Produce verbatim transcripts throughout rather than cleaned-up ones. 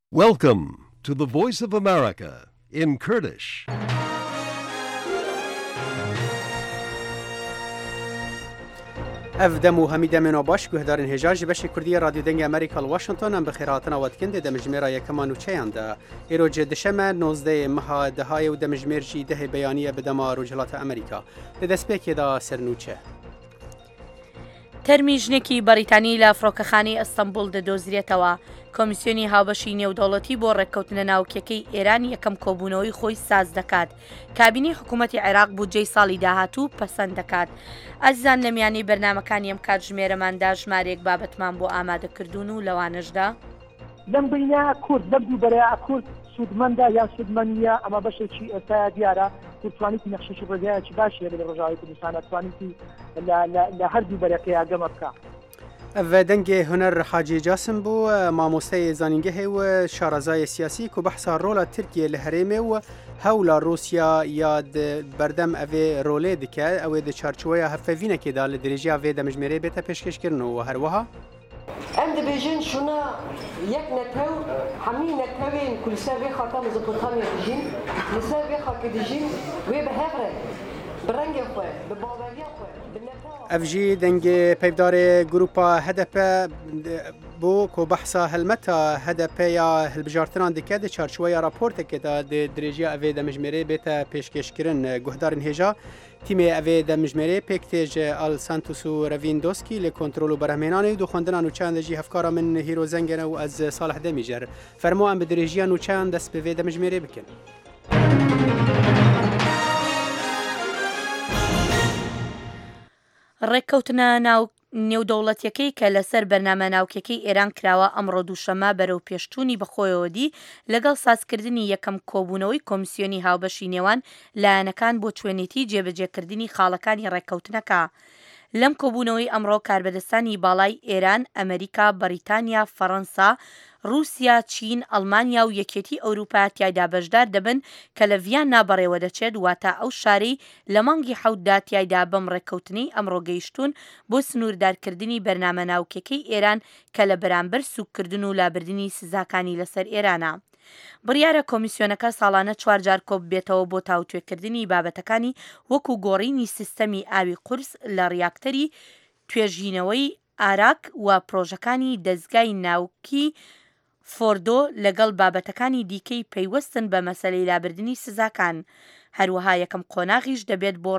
Welcome to the Voice of America in Kurdish. اف دمو همیده منو باش گهدارن هجاج بش کردی رادیو دنگ امریکا واشنطن ام بخیراتنا واتکند دمجمرا یکمان و چیانده ایروج دشمه نوزده مها دهای و دمجمر جی ده بیانیه بدما رجلات امریکا لدسپیک دا سرنوچه تەرمیژنێکی بەریتانی لە فڕۆکەخانەی ئەستەمبول دەدۆزرێتەوە. کۆمیسیۆنی هاوبەشی نێودەوڵەتی بۆ ڕێککەوتنە ناوکیەکەی ئێران یەکەم کۆبوونەوەی خۆی ساز دەکات. کابینی حکوومەتی عێراق بودجەی ساڵی داهاتوو پەسەند دەکات. ئازیزان لە میانەی بەرنامەکانی ئەم کاتژمێرەماندا ژمارێک بابەتمان بۆ ئامادەکردوون و لەوانەشدا لەم بینە کورد لەم دوو بەرەیە کورد سوودمەندە یا سوودمەندە ئەمە بەشێکی ئێستا دیارە کورتوانیتی نەخشەی ڕێگایەکی باشیە لە ڕۆژاوی کوردستان توانیتی لە هەردوو بەرەکەیە گەمە بکە. اف دنگ هنر حاجی جاسم بو مامۆستای زانینگەهێ و شارەزای سیاسی کو بەحسا ڕۆڵە ترکیە لە هەرێمێ و هەوڵە رووسیا یاد بەردەم ئەوێ ڕۆلێ دکە ئەوێ دە چارچوەیە هەفەڤینەکێدا لە درێژیا vê دەمژمێرێ بێتە پێشکەشکردنەوە هەروەها ئەم دەبێژن شونا یەک نەتەو هەمووی نەتەوێن کو لەسەر وێ خاکە مزگوتخانێ دژین لەسەر وێ خاکە دژین وێ بە هەڤرێ بە ڕەنگێ خوێ بە باوەریە خوێ اف جی دنگ پیدار گروپا هدف بو کو بحثا هلمتا هدف یا هلبجارتران دکه د چارچوبه راپورت که د درجه اوی د مجمره بیت پیشکشکرین گهدارن هجا تیم اوی د مجمره پکتیج ال سانتوس و رویندوسکی ل کنترل برهمنان دو خوندن نو چند جی هفکار من هیرو زنگن و از صالح دمیجر فرمو ام بدرجه نو چند دست به د مجمره بکن. ڕێککەوتنە ناو نێودەوڵەتیەکەی کە لەسەر بەرنامە ناوکیەکەی ئێران کراوە ئەمڕۆ دووشەمە بەرەو پێشچوونی بەخۆیەوەدی لەگەڵ سازکردنی یەکەم کۆبوونەوەی کۆمیسیۆنی هاوبەشی نێوان لایەنەکان بۆ توێنێتی جێبەجێکردنی خاڵەکانی ڕێککەوتنەکە. لەم کۆبوونەوەی ئەمڕۆ کاربەدەستانی باڵای ئێران، ئەمریکا، بەریتانیا، فەڕەنسا، رووسیا، چین، ئەڵمانیا و یەکێتی ئەوروپا تیایدا بەشدار دەبن کە لە ڤیان نابەڕێوە دەچێت واتە ئەو شارەی لە مانگی حەوتدا تیایدا بەم ڕێککەوتنی ئەمڕۆ گەیشتون بۆ سنووردارکردنی بەرنامە ناوکیەکەی ئێران کە لە بەرامبەر سوککردن و لابردنی سزاکانی لەسەر ئێرانە. بڕیارە کۆمیسیۆنەکە ساڵانە چوار جار کۆب بێتەوە بۆ تاوتوێکردنی بابەتەکانی وەکو گۆڕینی سیستەمی ئاوی قورس لە ڕیاکتەری توێژینەوەی ئاراک و پرۆژەکانی دەستگای ناوکی فۆردۆ لەگەڵ بابەتەکانی دیکەی پەیوەستن بە مەسەلەی لابردنی سزاکان. هەروەها یەکەم قۆناغیش دەبێت بۆ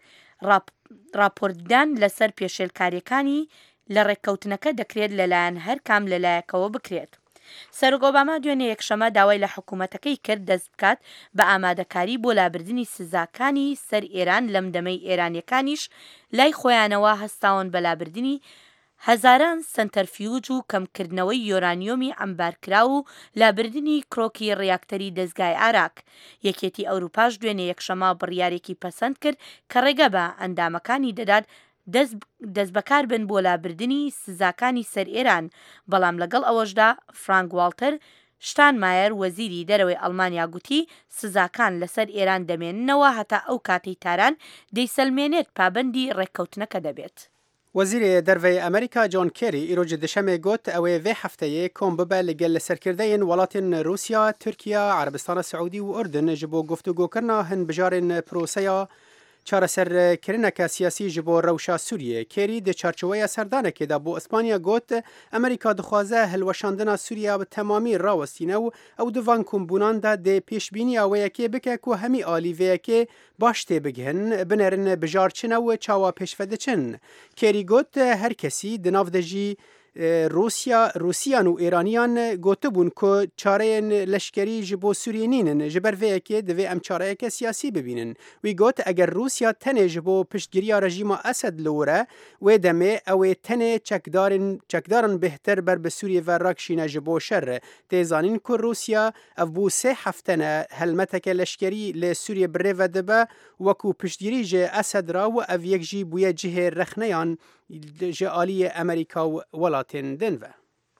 راپۆرتدان لەسەر پێشێلکاریەکانی لە ڕێککەوتنەکە دەکرێت لەلایەن هەر کام لەلایەکەوە بکرێت. سەرۆک ئۆباما دوێنێ یەکشەمە داوای لە حکوومەتەکەی کرد دەست بکات بە ئامادەکاری بۆ لابردنی سزاکانی سەر ئێران لەم دەمەی ئێرانیەکانیش لای خۆیانەوە هەستاون بە لابردنی هەزاران سنتەرفیوج و کەمکردنەوەی یۆرانیۆمی ئەمبارکرا و لابردنی کرۆکی ڕیاکتەری دەستگای ئاراک. یەکێتی ئەوروپاش دوێنێ یەکشەمە بڕیارێکی پەسەند کرد کە ڕێگە بە ئەندامەکانی دەدات دەست بەکار بن بۆ لابردنی سزاکانی سەر ئێران. بەڵام لەگەڵ ئەوەشدا فرانک والتر شتانمایر وەزیری دەرەوەی ئەڵمانیا گوتی سزاکان لەسەر ئێران دەمێننەوە هەتا ئەو کاتەی تاران دەیسەلمێنێت پابەندی ڕێککەوتنەکە دەبێت. وزیر دەرەوەی ئەمریکا جۆن کێری ئیرۆژ دەشەمێ گوت ئەوەی vê هەفتەیە کۆم ببە لەگەڵ لەسەرکردەیەن وڵاتین رووسیا، تورکیا، عەربستانە سعودی و ئوردن ji بۆ گفتوگۆکردنا هەنبژارên پرۆسەیا چارەسەرکردنەکە سیاسی ji بۆ rewşa Sûriyê. Kêrî di çarçoveya serdanekê da bo İspanya got Amerîka dixwaze hilweşandina Sûriya bi temamî rawestîne û ew di van kombûnan da dê pêşbîniya wê yekê bike ku hemî alî vê yekê baş tê bigihin, binerin bijarçine û çawa pêşve diçin. Kêrî got her kesî di nav de jî روسیا روسیان و ایرانیان گوته بون که چاره لشکری جبو سوریه نینن جبر وی که دوی ام چاره که سیاسی ببینن. وی گوت اگر روسیا تنه جبو پشتگیری رژیم اسد لوره و دمه او تنه چکدارن چکدارن بهتر بر به سوریه و راکشینه جبو شر. تیزانین که روسیا افبو سه هفتنه هلمته که لشکری لسوریه بره و دبه وکو پشتگیری جه اسد را و او یک جی بوی جه رخنیان جالی امریکا و ولاتین دنوه.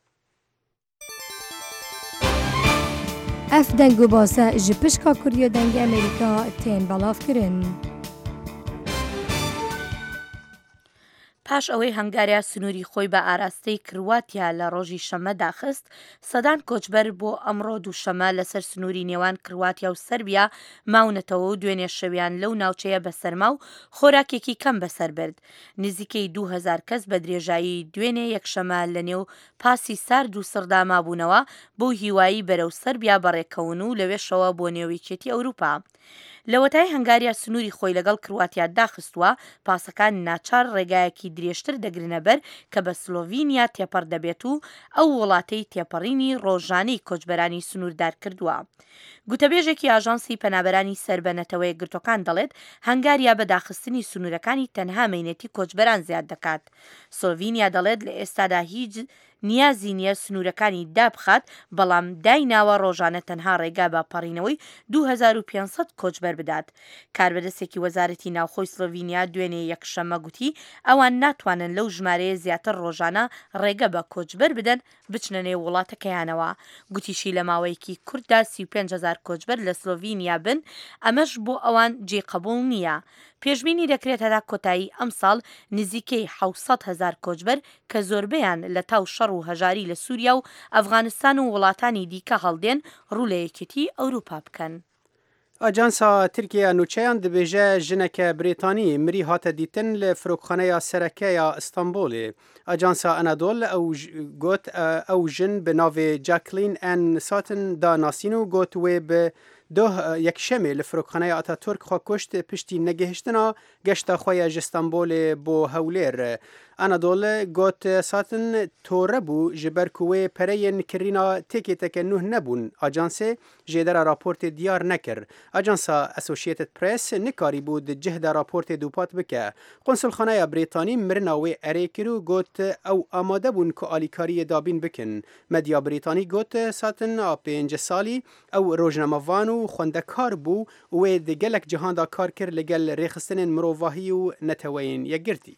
اف دنگو باسه جپشکا کوریو دنگ امریکا تین بلاف کرن. پاش ئەوەی هەنگاریا سنووری خۆی بە ئاراستەی کرواتیا لە ڕۆژی شەمە داخست، سەدان کۆچبەر بۆ ئەمڕۆ دووشەمە لەسەر سنووری نێوان کرواتیا و سەربیا ماونەتەوە و دوێنێ شەویان لەو ناوچەیە بەسەرما و خۆراکێکی کەم بەسەر برد. نزیکەی دوو هەزار کەس بە درێژایی دوێنێ یەکشەمە لە نێو پاسی سارد و سڕدا مابوونەوە بۆ هیوایی بەرەو سەربیا بەڕێکەون و لەوێشەوە بۆ نێوەیەکێتی ئەوروپا. لە وەتای هەنگاریا سنووری خۆی لەگەڵ کرواتیا داخستووە، پاسەکان ناچار ڕێگایەکی درێژتر دەگرنە بەر کە بە سلۆڤینیا تێپەڕ دەبێت و ئەو وڵاتەی تێپەڕینی ڕۆژانەی کۆچبەرانی سنووردار کردووە. گوتەبێژێکی ئاژانسی پەنابەرانی سەربەنەتەوەی گرتوەکان دەڵێت هەنگاریا بە داخستنی سنوورەکانی تەنها مەینەتی کۆچبەران زیاد دەکات. سلۆڤینیا دەڵێت لە ئێستادا هیچ نیازی نییە سنوورەکانی دابخات، بەڵام دایناوە ڕۆژانە تەنها ڕێگا بە پەڕینەوەی دوو هەزار و پێنج سەد کۆچبەر بدات. کاربەدەستێکی وەزارەتی ناوخۆی سلۆڤینیا دوێنێ یەکشەمە گوتی ئەوان ناتوانن لەو ژمارەیە زیاتر ڕۆژانە ڕێگە بە کۆچبەر بدەن بچنە نێو وڵاتەکەیانەوە. گوتیشی لە ماوەیەکی کورتدا سی و پێنج هەزار کۆچبەر لە سلۆڤینیا بن، ئەمەش بۆ ئەوان جێقەبوڵ نییە. پێشبینی دەکرێت هەتا کۆتایی ئەم ساڵ نزیکەی حەوت هەزار کۆچبەر کە زۆربەیان لە تاو شەڕ و هەژاری لە سووریا و ئەفغانستان و وڵاتانی دیکە هەڵدێن ڕوو لە یەکێتی ئەوروپا بکەن. ئاجانسا ترکیا نوچەیان دەبێژە ژنەکە برێتانی مری هاتە دیتن لە فرۆکخانەیە سەرەکەیە ئیستانبولێ. ئاجانسا ئەنادۆل ئەو گوت ئەو ژن بە ناوێ جاکلین ئەن ساتن داناسین و گوت وێ بە دوه یەکشەمێ لە فرۆکخانەیە ئاتاتورک خوا کوشت پشتی نەگەهشتنا گەشتە خۆیە ژ ئیستانبولێ بۆ هەولێر. ئەنادۆل گوت ساتن تۆرە بوو ji ber ku wê pereyên kirîna têkêteke nûh nebûn. Ajansê jêdera raportê diyar nekir. Ajansa Associated Press nikarî bû di cih de raportê dûpat bike. Konsulxaneya Brêtanî mirina wê erê kir û got ew amade bûn ku alîkariyê dabîn bikin. Medya Brêtanî got satin a pênc salî ew rojnamevan û xwendekar bû û wê di gelek cihan da kar kir li gel rêxistinên mirovahî û neteweyên yekgirtî.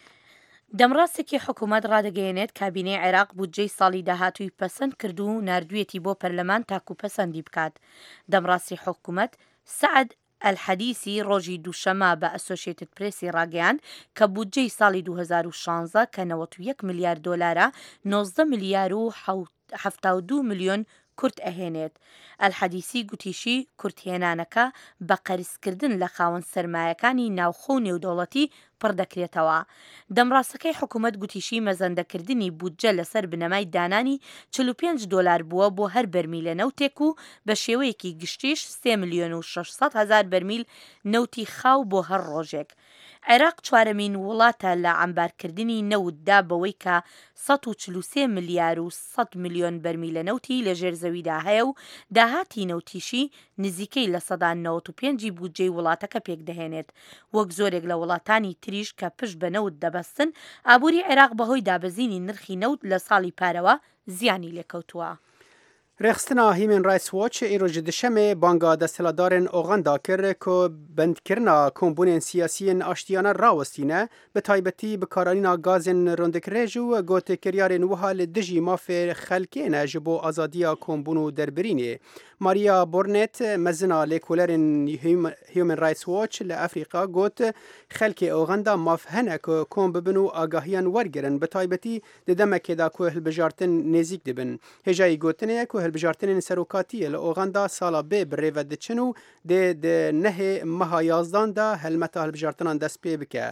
دەمڕاستێکی حکوومەت ڕادەگەیەنێت کابینەی عێراق بودجەی ساڵی داهاتووی پەسەند کرد و نردوێتی بۆ پەرلەمان تاکو پەسەندی بکات. دەمڕاستی حکوومەت سعد الحەدیسی ڕۆژی دووشەمە بە ئەسۆشیێتد پرێسی ڕاگەیاند کە بودجەی ساڵی دوو هەزار و شانزە کە نەوەت و یەک ملیار دۆلارە نۆزدە ملیار و حەفتا و دوو ملیۆن کورت ئەهێنێت. ئەلحەدیسی گوتیشی کورتهێنانەکە بە قەرزکردن لە خاوەن سەرمایەکانی ناوخۆ و نێودەوڵەتی پڕ دەکرێتەوە. دەمڕاستەکەی حکوومەت گوتیشی مەزەندەکردنی بودجە لەسەر بنەمای دانانی چل و پێنج دۆلار بووە بۆ هەر بەرمیلە نەوتێک و بە شێوەیەکی گشتیش سێ ملیۆن و شەشسەد هەزار بەرمیل نەوتی خاو بۆ هەر ڕۆژێک. عێراق چوارەمین وڵاتە لە عەمبارکردنی نەوتدا بەوەی کە سەد و چل و سێ ملیار و سەد ملیۆن بەرمیلە نەوتی لە ژێرزەویدا هەیە و داهاتی نەوتیشی نزیکەی لە سەدا نەوەت و پێنجی بودجەی وڵاتەکە پێک دەهێنێت. وەک زۆرێک لە وڵاتانی تریش کە پشت بە نەوت دەبەستن، ئابووری عێراق بەهۆی دابەزینی نرخی نەوت لە ساڵی پارەوە زیانی لێکەوتووە. رێخستنا هیمن رایتس واچ ئیرۆژ دشەمێ بانگا دەسەڵاتدارên ئۆغەندا کر کو بندکردنا کۆمبونên سیاسیên aştiyana rawestîne bi taybetî bikarîna gazên rondekirêj û gotekiriyarên wiha li dijî mafê xelkê ne ji bo azadiya kombûn û derbirînê. Maria Bornet mezina lêkolerên Human Rights Watch li Efrîqa got xelkê Oğenda maf hene ku kom bibin û agahiyan wergirin bi taybetî di demekê da ku hilbijartin nêzik dibin. Hêjayî gotinê ku hilbijartinên serokatiyê li Oğenda sala bê bi rêve diçin û dê di nehê meha yazdan da helmeta hilbijartinan dest pê bike.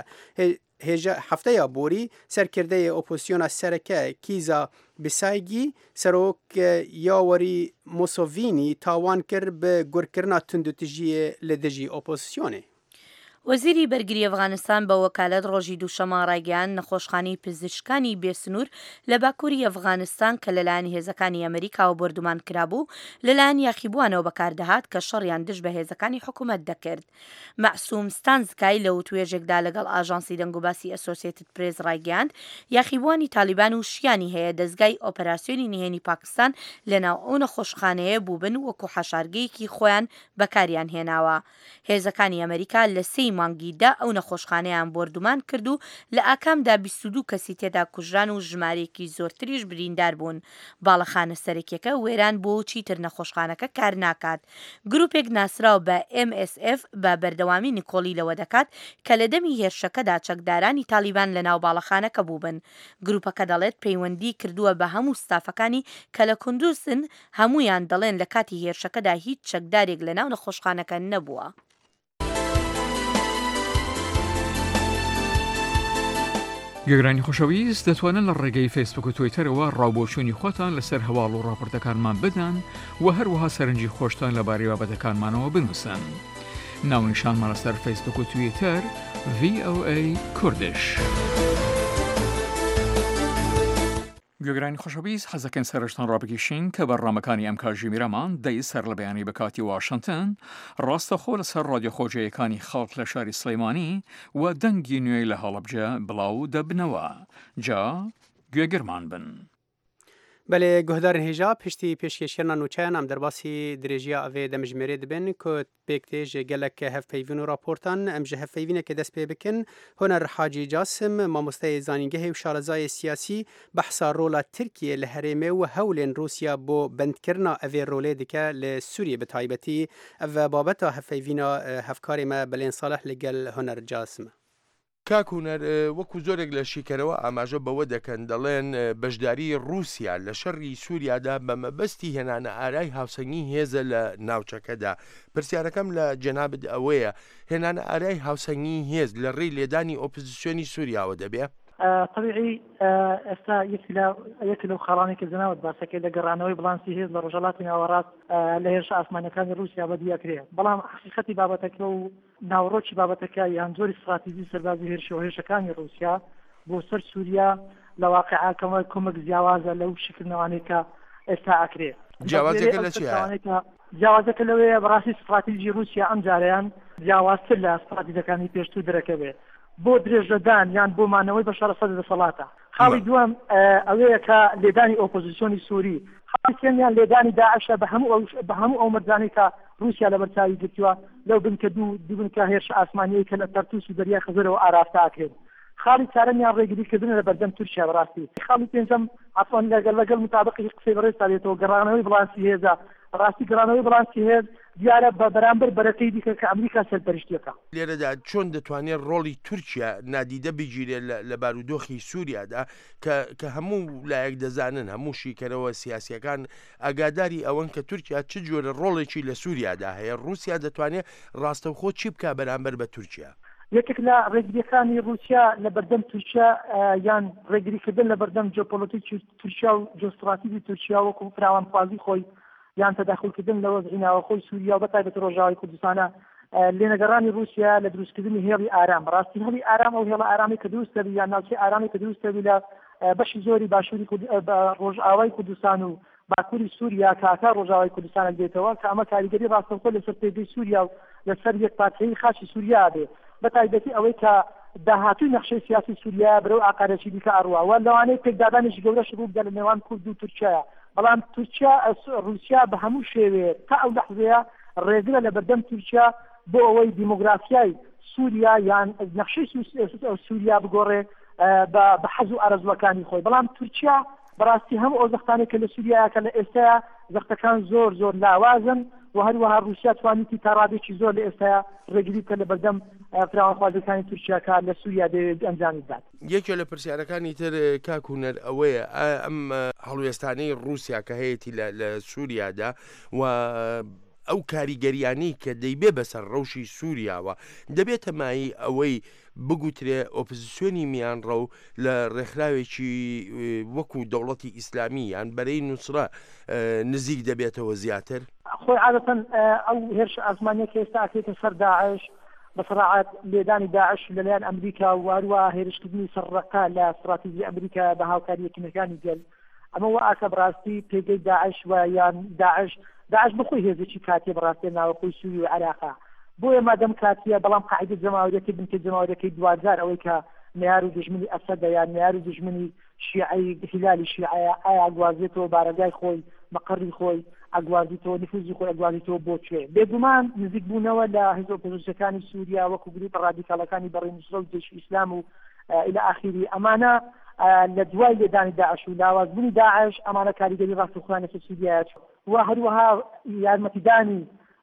Hefteya borî serkirdeyê opozisyona sereke Kîza Bisayigî serok yawerî Musevînî tawan kir bi gurkirina tundutijiyê li dijî opozisyonê. وەزیری بەرگری ئەفغانستان بە وەکالەت ڕۆژی دووشەمە ڕایگەیاند نەخۆشخانەی پزیشکانی بێسنوور لە باکووری ئەفغانستان کە لەلایەن هێزەکانی ئەمریکاوە بردومان کرابوو لەلایەن یاخیبووانەوە بەکاردەهات کە شەڕیان دژ بە هێزەکانی حکوومەت دەکرد. مەعسووم ستانزکای لە وتوێژێکدا لەگەڵ ئاژانسی دەنگوباسی ئەسۆسیێتد پرێس ڕایگەیاند یاخیبووانی تالیبان و شیانی هەیە دەستگای ئۆپەراسیۆنی نهێنی پاکستان لەناو ئەو نەخۆشخانەیە بووبن وەکو حەشارگەیەکی خۆیان بەکاریان هێناوە. هێزەکانی ئەمریکا لە سەی مانگیدا ئەو نەخۆشخانەیان بردومان کرد و لە ئاکامدا بیست و دوو کەسی تێدا کوژران و ژمارەیەکی زۆرتریش بریندار بوون. باڵەخانە سەرەکیەکە وێران بۆ چیتر نەخۆشخانەکە کار ناکات. گروپێک ناسراو بە ئێم ئێس ئێف بە بەردەوامی نیکۆلی لەوە دەکات کە لە دەمی هێرشەکەدا چەکدارانی تالیبان لە ناو باڵەخانەکە بووبن. گروپەکە دەڵێت پەیوەندی کردووە بە هەموو ستافەکانی کە لە کوندوزن، هەمویان دەڵێن لە کاتی هێرشەکەدا هیچ چەکدارێک لە ناو نەخۆشخانەکە نەبووە. گەگرانی خۆشەویست دەتوانن لە ڕێگەی فیسبوک و تویتەرەوە ڕاوبۆچوونی خۆتان لەسەر هەواڵ و ڕاپۆرتەکانمان بدەن و هەروەها سەرنجی خۆشتان لەبارەی بابەتەکانمانەوە بنووسن. ناونیشانمان لەسەر فیسبوک و تویتەر ڤی ئۆ ئەی کوردش. گوێگرانی خۆشەویست حەزەکەن سەرشتان ڕابگەشین کە بەڕامەکانی ئەم کاژی میرەمان دەی سەر لە بەیانی بەکاتی واشنگتن ڕاستەخۆ لەسەر ڕادیۆ خۆجەیەکانی خەڵک لە شاری سلەیمانی و دەنگی نوێی لە هەڵەبجە بڵاو دەبنەوە. جا گوێگرمان بن. بەێ گوهدارن هێژا پشتی پێشکەشێنە نوچیان ئەم دەرباسی درێژیە ئەوێ دەمژمێرێ دەبن کە پێکتێژ گەلک هەفپەیڤین و راپۆرتان ئەم ژە هەفپەیڤینێکە دەست پێ بکن هۆنەر حاجی جاسم مامۆستای زانینگەهی و شارەزای سیاسی بەحسا ڕۆڵە ترکیە لە هەرێمێ و هەولێن رووسیا بۆ بەندکردنا ئەوێ ڕۆلێ دکە لە سووریە بەتایبەتی ئەڤە بابەتە هەفپەیڤینە هەفکارێمە بەلێن ساڵح لەگەل هۆنەر جاسمە. کاکوونەر وەکو زۆرێک لە شیکەرەوە ئاماژە بەوە دەکەن دەڵێن بەشداری رووسیا لە شەڕی سووریادا بە مەبەستی هێنانە ئارای هاوسەنگی هێزە لە ناوچەکەدا. پرسیارەکەم لە جەنابەت ئەوەیە هێنانە ئارای هاوسەنگی هێز لە ڕێی لێدانی ئۆپۆزیسیۆنی سووریاوە دەبێ؟ طبیعی ئێستا یەک لەو خاڵانی کە جەنابەت باسەکەی لە گەڕانەوەی بڵانسی هێز لە ڕۆژهەڵاتی ناوەڕاست لە هێرش ئاسمانەکانی رووسیا بەدیەکرێ، بەڵام حقیقەتی بابەتەکە و ناوڕۆکی بابەتەکە یان زۆری استراتیژی سەربازی هێرشەوە هێرشەکانی رووسیا بۆ سەر سووریا لە واقعاکەمە کۆمەک جیاوازە لەو شکردنەوانەی کە ئێستا ئەکرێ. جیاوازەکە لە چیە؟ جیاوازەکە لەوەیە بەڕاستی استراتیژی رووسیا ئەم جارەیان جیاوازتر لە استراتیژەکانی پێشتوو دەرەکەوێ بۆ درێژەدان یان بۆ مانەوەی بە شەڕە سەد دەسەڵاتە. خاڵی دووەم ئەوەیە کە لێدانی ئۆپۆزیسیۆنی سووری، خاڵی سێمیان لێدانی داعشە بە هەموو بە هەموو ئەو مەرجانەی کە رووسیا لە بەرچاوی گرتووە لەو بنکە دوو دووبنکە هێرش ئاسمانیەی کە لە تەرتوس و دەریای خەزەرەوە ئاراستە ئاکرێت. خاڵی چارەمیان ڕێگریکردن لە بەردەم تورکیا بەڕاستی. خاڵی پێنجەم عەفوان لەگەڵ لەگەڵ مطابقی قسەی بەڕێزتا دێتەوە گەڕانەوەی بڵانسی هێزە. ڕاستی گەڕانەوەی بڵانسی هێز دیارە بە بەرامبەر بەرەکەی دیکە کە ئەمریکا سەرپەرشتیەکە. لێرەدا چۆن دەتوانێت ڕۆڵی تورکیا نادیدە بگیرێت لە بارودۆخی سووریادا کە هەموو لایەک دەزانن هەموو شیکەرەوە سیاسیەکان ئاگاداری ئەوەن کە تورکیا چ جۆرە ڕۆڵێکی لە سووریادا هەیە، رووسیا دەتوانێت ڕاستەوخۆ چی بکە بەرامبەر بە تورکیا؟ یەکێک لە ڕێگریەکانی رووسیا لە بەردەم تورکیا یان ڕێگریکردن لە بەردەم جیۆپۆلیتیکی تورکیا و جیۆستراتیژی تورکیا وەکو فراوانخوازی خۆی یان تەداخلکردن لە وەزعی ناوەخۆی سووریا و بەتایبەت ڕۆژاوای کوردستانە لێنەگەڕانی رووسیا لە دروستکردنی هێڵی ئارام. ڕاستی هێڵی ئارام ئەو هێڵە ئارامی کە دروستەبی یان ناوچەی ئارامی کە دروستەبی لە بەشی زۆری باشووری ڕۆژئاوای کوردستان و باکووری سووریا کاتا ڕۆژاوای کوردستانە دێتەوە کە ئەمە کاریگەری ڕاستەوخۆ لەسەر پێگەی سووریا و لەسەر یەکپارچەیی خاچی سووریا بێ، بەتایبەتی ئەوەی کە داهاتووی نەخشەی سیاسی سووریا بەرەو ئاقارەشی دیکە ئەڕوا و لەوانەیە پێکدادانێکی گەورەش ڕوو بدە لە نێوان کورد و تورکیایە. بەڵام تورکیا رووسیا بە هەموو شێوێ تا ئەو لەحظەیە ڕێگرە لە بەردەم تورکیا بۆ ئەوەی دیمۆگرافیای سووریا یان نەخشەی سووریا بگۆڕێ بە حەز و ئارەزوەکانی خۆی. بەڵام تورکیا بەڕاستی هەموو ئەو زەختانێک کە لە سووریا کە لە ئێستاە زەختەکان زۆر زۆر لاوازن و هەروەها رووسیا توانیتی تا ڕادێکی زۆر لە ئێستاە ڕێگری کە لە بەردەم فراوانخوازەکانی تورکیاکە لە سووریا دەوێت ئەنجامی بدات. یەکێ لە پرسیارەکانی تر کاکوونەر ئەوەیە ئەم هەڵوێستانەی رووسیا کە هەیەی لە سووریادا و ئەو کاریگەریانەی کە دەیبێ بەسەر ڕەوشی سووریاوە دەبێتە مای ئەوەی بگوترێ ئۆپۆزیسیۆنی میانڕە و لە ڕێکخراوێکی وەکو دەوڵەتی ئیسلامی یان بەرەی نووسرە نزیک دەبێتەوە زیاتر؟ خۆی عادەتەن ئەو هێرش ئاسمانیە کە ئێستا ئەکرێتە سەر داعش بەسەراعەت لێدانی داعش لەلایەن ئەمریکا و هەروەها هێرشکردنی سەرڕەقا لە استراتیژی ئەمریکا بە هاوکاری یەکێنەکانی گەل ئەمە وا ئاکە بەڕاستی پێگەی داعش و یان داعش داعش بخۆی هێزێکی کاتێ بەڕاستی ناوەخۆی سووری و عێراقا بۆیە مادەم کاتیە، بەڵام قاعدە جەماوەریەکەی بنکە جەماوەریەکەی دوازار ئەوەی کە معیار و دژمنی ئەسەدە یان معیار و دژمنی شیعەی هیلالی شیعەیە ئایا گوازێتەوە بارەگای خۆی مەقڕی خۆی ئەگوازیتەوە نفوزی خۆی ئەگوازیتەوە بۆ کوێ بێگومان نزیک بوونەوە لە هێزە ئۆپۆزیسیۆنەکانی سووریا وەکو گروپە ڕادیکاڵەکانی بەڕێنووسرە و جێشی ئیسلام و إلى آخره ئەمانە لە دوای لێدانی داعش و لاوازبوونی داعش ئەمانە کاریگەری ڕاستەوخۆیانە سووریا و هەروەها یارمەتیدانی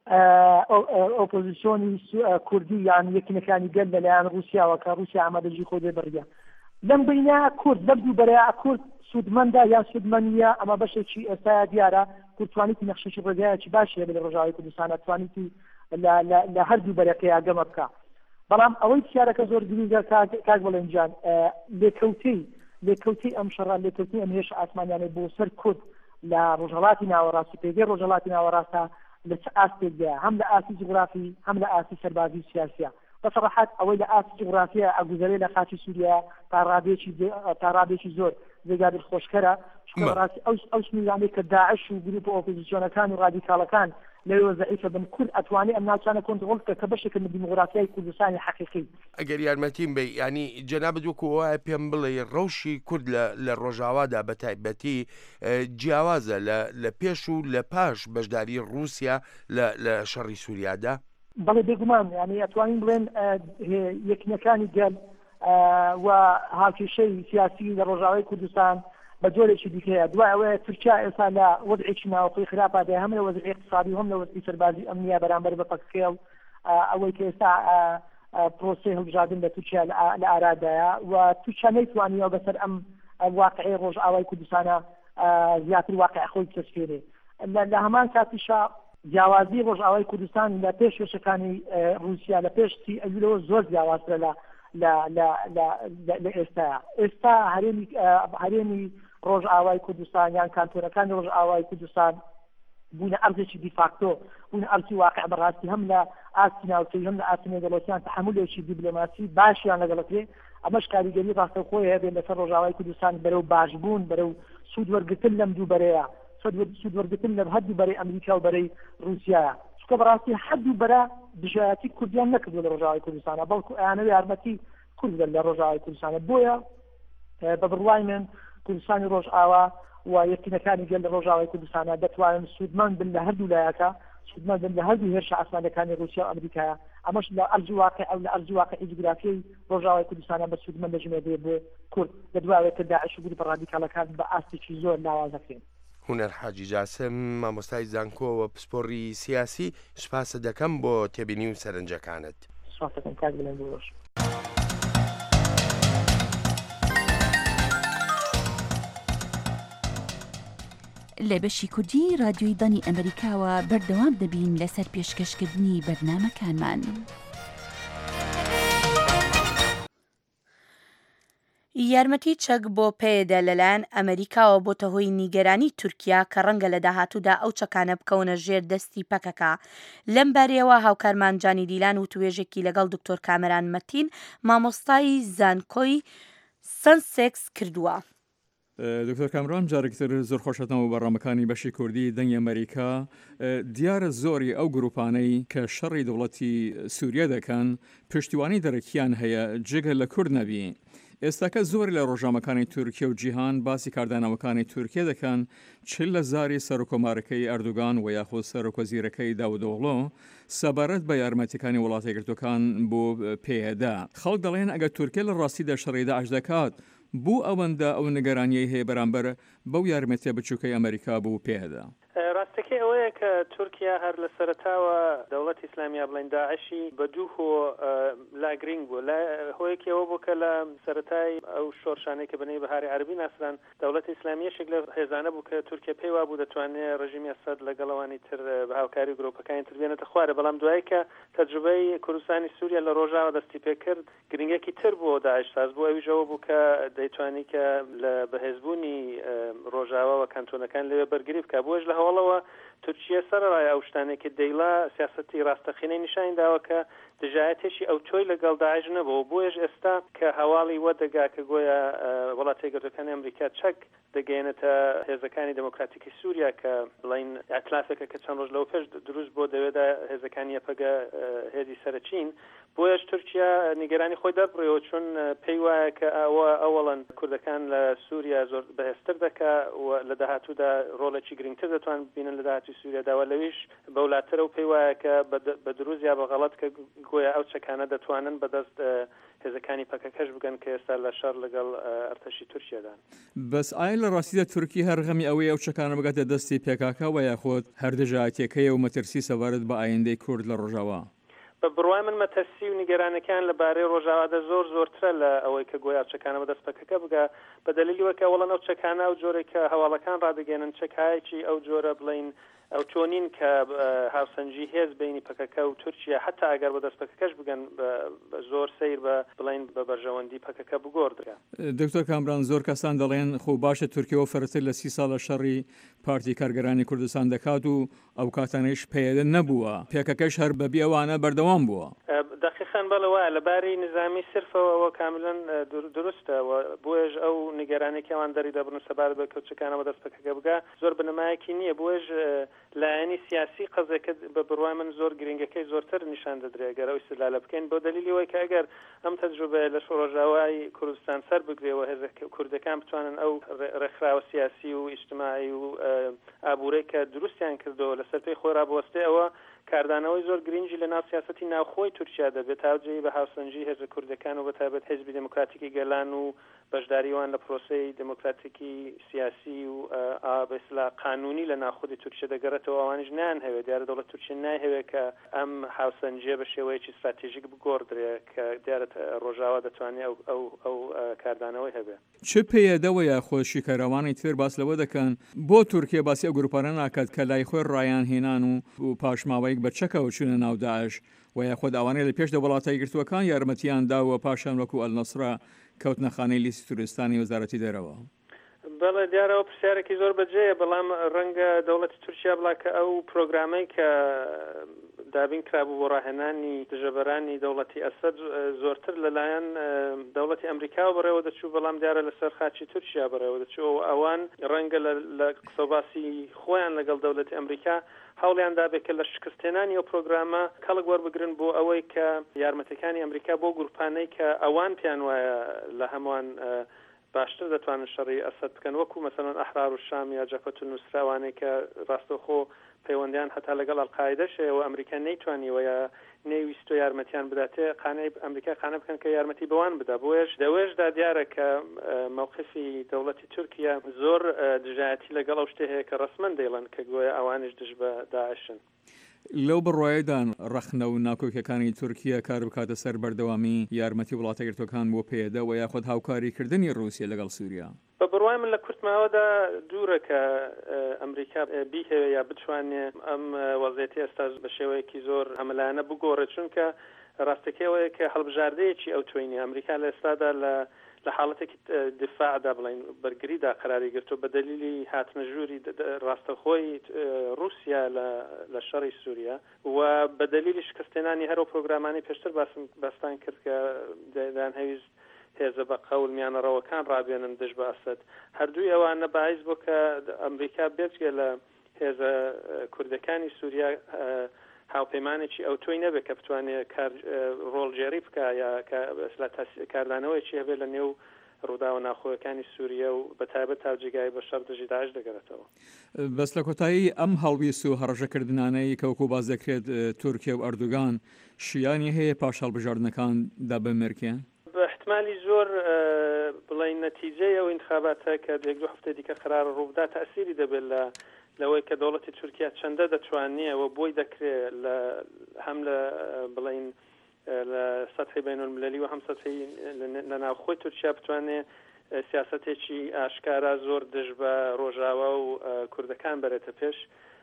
ئۆپۆزیسیۆنی کوردی یان یەکینەکانی گەل لەلایەن رووسیاوە کە رووسیا ئامادەژی خۆی دێبڕیە لەم بینە کورد لە دوو بەرەیە کورد سوودمەندە یا سوودمەنیە ئەمە بەشێکی ئێستا دیارە کورد توانیتی نەخشەی ڕێگایەکی باشیە لە ڕۆژاوای کوردستانە توانیتی لە هەردوو بەرەکەیە گەمە بکە بەڵام ئەوەی پرسیارەکە زۆر گرنگە کاک بەڵێنجان لێکەوتەی لێکەوتەی ئەم شەڕە لێکەوتەی ئەم هێرش ئاسمانیانەی بۆ سەر کورد لە ڕۆژهەڵاتی ناوەڕاستی پێگەی ڕۆژهەڵاتی ناوەڕاستە لە چ ئاستێکدایە هەم لە ئاسی جغرافی هەم لە ئاسی سەربازی و سیاسیە بەسەڕەحەت ئەوەی لە ئاسی جغرافیە ئەگوزەرێ لە خاچی سووریا تا ڕادێکی زۆر جێگا دڵخۆشکەرە ڕاستی ئەو سنوورانەی کە داعش و گروپە ئۆپۆزیسیۆنەکان و ڕادیکاڵەکان لەوێ زەعیفە بن کورد ئەتوانێت ئەم ناوچانە کۆنتڕۆڵ بکە کە بەشێکە لە دیموکراسیای کوردستانی حەقیقی ئەگەر یارمەتیم بێ ینی جەنابەت وەکو وایە پێم بڵێ ڕەوشی کورد لە ڕۆژاوادا بە تایبەتی جیاوازە لە پێش و لە پاش بەشداری رووسیا لە شەڕی سووریادا بەڵێ بێگومان ینی ئەتوانین بڵێن یەکینەکانی گەل و هاوکێشەی سیاسی لە ڕۆژاوای کوردستان بە جۆرێکی دیکەیە دوای ئەوەیە تورکیا ئێستا لە وەضعێکی ناوەخۆی خراپادە هەم لە وەزعی اقتصادی هەم لە وەزعی سەربازی ئەمنیە بەرامبەر بە پەکسکێ و ئەوەی کە ئێستا پرۆسەی هەڵبژاردن لە تورکیا لە ئارادایە و تورکیا نەیتوانیەوە بەسەر ئەم واقعی ڕۆژئاوای کوردستانە زیاتر واقع خۆی بچەسپێرێ لە هەمان کاتیشا جیاوازی ڕۆژئاوای کوردستان لە پێش وێشەکانی رووسیا لە پێش سی ئەویلەوە زۆر جیاوازترە لە لە ئێستا ئێستا هەرێمی ڕۆژئاوای کوردستان یان کانتۆنەکانی ڕۆژئاوای کوردستان بوونە ئەرزێکی دیفاکتۆ بوونە ئەرزی واقع بەڕاستی هەم لە ئاستی ناوچەی هەم لە ئاستی نێودەوڵەتیان تحملێکی دیبلۆماسی باشیان لەگەڵەکرێ ئەمەش کاریگەری ڕاستەوخۆی هەبێ لەسەر ڕۆژئاوای کوردستان بەرەو باشبوون بەرەو سوود وەرگرتن لەم دوو بەرەیە سوود وەرگرتن لە هەردوو بەرەی ئەمریکا و بەرەی رووسیایە چونکە بەڕاستی هەردوو بەرە دژایەتی کوردیان نەکردووە لە ڕۆژئاوای کوردستانە بەڵکو ئەیانەوێ یارمەتی کورد لە ڕۆژئاوای کوردستانە بۆیە بە بڕوای من کوردستانی ڕۆژئاوا و یەکینەکانی گەل لە ڕۆژئاوای کوردستانە دەتوانن سوودمەند بن لە هەردوو لایەکە سوودمەند بن لە هەردوو هێرشە ئاسمانەکانی رووسیا و ئەمریکایە ئەمەش لە ئەرزی واقع ئەو لە ئەرزی واقعی جوگرافیای ڕۆژئاوای کوردستانە بە سوودمەند دەژمێرێت بۆ کورد لە دوایەوە کە داعش و گروپە ڕادیکاڵەکان بە ئاستێکی زۆر لاوازەکرێن هونەر حاجی جاسم مامۆستای زانکۆ و پسپۆڕی سیاسی سوپاسە دەکەم بۆ تێبینی و سەرنجەکانت سوپاسەکەم کاک بڵێن بۆ ڕۆژ لە بەشی کوردی رادیۆی دانی ئەمریکاوە بەردەوام دەبین لەسەر پێشکەشکردنی بەرنامەکانمان. یارمەتی چەک بۆ پێدا لەلایەن ئەمریکاوە بۆتە هۆی نیگەرانی تورکیا کە ڕەنگە لە داهاتوودا ئەو چەکانە بکەونە ژێر دەستی پەکەکە. لەم بارەیەوە هاوکارمان جانی دیلان و توێژێکی لەگەڵ دکتۆر کامەران مەتین مامۆستای زانکۆی سنسێکس کردووە. دکتۆر کامران جارێکتر زۆر خۆشەتەوە بەڕامەکانی بەشی کوردی دەنگی ئەمریکا دیارە زۆری ئەو گروپانەی کە شەڕی دەوڵەتی سووریا دەکەن پشتیوانی دەرەکیان هەیە جێگە لە کورد نەبی. ئێستاکە زۆر لە ڕۆژنامەکانی تورکیا و جیهان باسی کاردانەوەکانی تورکیا دەکەن چل لە زاری سەرۆکۆمارەکەی ئەردوگان و یاخود سەرۆکوەزیرەکەی داودۆغڵۆ سەبارەت بە یارمەتیەکانی وڵاتە یەکگرتووەکان بۆ پێدا. خەڵک دەڵێن ئەگەر تورکیا لە ڕاستیدا شەڕی داعش دەکات بوو ئەوەندە ئەو نیگەرانیەی هەیە بەرامبەر بەو یارمەتیە بچووکەی ئەمریکا بوو پێدا. ڕاستەکەی ئەوەیە کە تورکیا هەر لە سەرەتاوە دەوڵەتی ئیسلامیا بڵێن داعشی بە دوو هۆ لا گرنگ بوو لە هۆیەکی ئەوە بوو کە لە سەرەتای ئەو شۆڕشانەی کە بنەی بەهاری عەربی ناسران دەوڵەتی ئیسلامیەشێک لە هێزانە بوو کە تورکیا پێی وا بوو دەتوانێت ڕژیمی ئەسەد لەگەڵەوانی تر بە هاوکاری گرۆپەکانی تر بێنێتە خوارە بەڵام دوای کە تەجروبەی کوردستانی سووریا لە ڕۆژاوە دەستی پێ کرد گرنگێکی تر بوو داعش ساز بوو ئەویشەوە بوو کە دەیتوانی کە لە بەهێزبوونی ڕۆژاوە و کانتۆنەکان لەوێ بەرگری بکە بۆش لە هەوڵەوە تورکیا سەرڕای ئەو شتانێک کە دەیڵا سیاسەتی ڕاستەقینەی نیشانی داوە کە دژایەتێکی ئەو تۆی لەگەڵ داعش نەبوو بۆیش ئێستا کە هەواڵی وەدەگا کە گویا وڵاتی یەکگرتووەکانی ئەمریکا چەک دەگەێنێتە هێزەکانی دموکراتیکی سووریا کە بڵین ئەتلافێکە کە چەند ڕۆژ لەو پێش دروست بۆ دەوێدا هێزەکانی یەپەگە هێزی سەرچین بۆیش تورکیا نیگەرانی خۆی دەبڕێەوە چون پێی وایە کە ئەوە ئەوڵەن کوردەکان لە سووریا زۆر بەهێزتر دەکا و لە داهاتوودا ڕۆڵێکی گرنگتر دەتوان بینن لە داهاتوی سووریاداوە لەویش بەولاترە و پێی وایە کە بە دروست یا بە غەڵەت کە گویا ئەو چەکانە دەتوانن بەدەست هێزەکانی پەکەکەش بگەن کە ئێستا لە شەڕ لەگەڵ ئەرتەشی تورکیادان. بەس ئایا لە ڕاستیدا تورکی هەرغەمی ئەوەی ئەو چەکانە بگاتە دەستی پێکاکە و یاخۆت هەردەژاتێکەیە و مەترسی سەبارەت بە ئایندەی کورد لە ڕۆژاوا؟ بە بڕوای من مەترسی و نیگەرانەکان لەبارەی ڕۆژاوادا زۆر زۆرترە لە ئەوەی کە گویا چەکانە بەدەست پەکەکە بگا بە دەلیلی وەکە وەڵەن ئەو چەکانە و جۆرێک کە هەواڵەکان ڕادەگەێنن چەکایەکی ئەو جۆرە بڵین ئەو چۆنین کە هاوسەنجی هێز بینی پەکەکە و تورکیا حتا ئەگەر بەدەست پەکەکەش بگەن زۆر سیر بە بڵین بە بەرژەوەندی پەکەکە بگۆڕدرا. دکتۆر کامران زۆر کەسان دەڵێن خۆ باشە تورکیەوە فەرەتر لە سی ساڵە شەڕی پارتی کارگەرانی کوردستان دەکات و ئەو کاتانەیش پەیەدە نەبووە پێکەکەش هەر بەبی ئەوانە بەردەوام بووە. دقیقاً بەڵەوە لەباری نظامی سرفەوە کاملەن دروستە و بۆیش ئەو نیگەرانێکی ئەوان دەری دەبن سەبارەت بە کەوچەکانە بەدەست پەکەکە بگا زۆر بنەمایەکی نییە بۆیش لایەنی سیاسی قەزەکە بە بڕوای من زۆر گرنگەکەی زۆرتر نیشان دەدرێت ئەگەر ئەو استدلال بکەین بۆ دلیلی وەی کە ئەگەر ئەم تەجروبە لە ڕۆژاوای کوردستان سەر بگرێەوە هێز کوردەکان بتوانن ئەو ڕێکخراوە سیاسی و ئیجتماعی و ئابوورەی کە دروستیان کردەوە لەسەر پێی خۆی ڕابوەستێەوە کاردانەوەی زۆر گرنگی لە ناو سیاسەتی ناوخۆی تورکیا دەبێت تاوجێی بە هاوسەنجی هێزە کوردەکان و بەتایبەت حیزبی دموکراتیکی گەلان و بەشداریوان لە پرۆسەی دموکراتیکی سیاسی و بەسلا قانونی لە ناوخۆی تورکیا دەگەڕێتەوە ئەوانیش نیان هەوێت دیارە دەوڵەت تورکیا نایهەوێت کە ئەم هاوسەنجیە بە شێوەیەکی استراتیژیک بگۆڕدرێت کە دیارەت ڕۆژاوا دەتوانێت ئەو ئەو ئەو کاردانەوەی هەبێت. چ پێیەدەوە یا خۆشی کەروانی تر باس لەوە دەکەن بۆ تورکیا باسی ئەو گروپانە ناکات کە لای خۆی ڕایان هێنان و پاشماوەیەک بە چەکەوە چونە ناو داعش و یاخۆ ئەوانەیە لە پێش دە وڵاتای گرتووەکان یارمەتیان داوە پاشان وەکو ئەلنەسرا کەوتنەخانەی لیستی توریستانی وەزارەتی دەرەوە. بەڵێ دیارەوە پرسیارێکی زۆر بەجێیە بەڵام ڕەنگە دەوڵەتی تورکیا بڵا کە ئەو پرۆگرامەی کە دابین کرابوو بۆ ڕاهێنانی دژەبەرانی دەوڵەتی ئەسەد زۆرتر لەلایەن دەوڵەتی ئەمریکا بەڕێوە دەچوو بەڵام دیارە لەسەر خاچی تورکیا بەڕێوە دەچوو ئەوان ڕەنگە لە قسەباسی خۆیان لەگەڵ دەوڵەتی ئەمریکا هەوڵیان دابێت کە لە شکستێنانی ئەو پرۆگرامە کەڵک وەربگرن بۆ ئەوەی کە یارمەتەکانی ئەمریکا بۆ گروپانەی کە ئەوان پیان وایە لە هەمووان باشتر دەتوانن شەڕی ئەسەد بکەن وەکو مەسەڵەن ئەحرار و شام یا جەبهەت النوسراوانەی کە ڕاستەوخۆ پەیوەندیان هەتا لەگەڵ ئەڵقاعیدەشەوە ئەمریکا نەیتوانیوە یا نەیویستۆ یارمەتیان بداتێ قانەی ئەمریکا قانە بکەن کە یارمەتی بەوان بدا بۆیش دەوێشدا دیارە کە موقفی دەوڵەتی تورکیا زۆر دژایەتی لەگەڵ ئەو شتێ هەیە کە ڕسمەن دەیڵن کە گویا ئەوانش دژ بە داعشن. لەو بڕواایدان ڕەخنە و ناکۆکیەکانی تورکیا کار بکاتە سەر بەردەوامی یارمەتی وڵاتە گرتوەکان بۆ پێدە و یاخود هاوکاریکردنی ڕوسیا لەگەڵ سووریا. بە بڕوای من لە کورتماوەدا دوورە کە ئەمریکا بیهەوێ یا بتوانێ ئەم وەزعەتی ئێستا بە شێوەیەکی زۆر هەملایانە بگۆڕێت چونکە ڕاستەکەوەیە کە هەڵبژاردەیەکی ئەو توێنی ئەمریکا لە ئێستادا لە لە حاڵەتێکی دفاعدا بڵین بەرگریدا قراری گرتو بە دلیلی هاتنە ژووری ڕاستەخۆی رووسیا لە شەڕی سووریا و بە دلیلی شکستێنانی هەرو پرۆگرامانی پێشتر باستان کرد کە دەیان هەویست هێزە بە قەول میانەڕەوەکان ڕابێنن دژ بە ئەسەد هەردووی ئەوانە باعث بوو کە ئەمریکا بێجگە لە هێزە کوردەکانی سووریا هاوپەیمانێکی ئەو تۆی نەبێت کە بتوانێت ڕۆڵژێری بکە یا کاردانەوەیکی هەبێت لە نێو ڕوودا و ناخۆیەکانی سووریا و بەتایبەت تاوجێگای بە شەڕ دژی داعش دەگەڕێتەوە. بەس لە کۆتایی ئەم هەڵویست و هەڕەشەکردنانەی کەوکو باز دەکرێت تورکیا و ئەردوگان شیانی هەیە پاش هەڵبژاردنەکان دابمێرکێن؟ بە احتمالی زۆر بڵین نەتیجەی ئەو انتخاباتە کە یەک دو هەفتەی دیکە قرار ڕووبدا تەئسیری دەبێت لە لەوەی کە دەوڵەتی تورکیا چەندە دەتوانێەوە بۆی دەکرێت لە هەم لە بڵین لە سەتحی بینالمللی و هەم سەتحی لە ناوخۆی تورکیا بتوانێت سیاسەتێکی ئاشکارا زۆر دژ بە ڕۆژاوا و کوردەکان بەرێتە پێش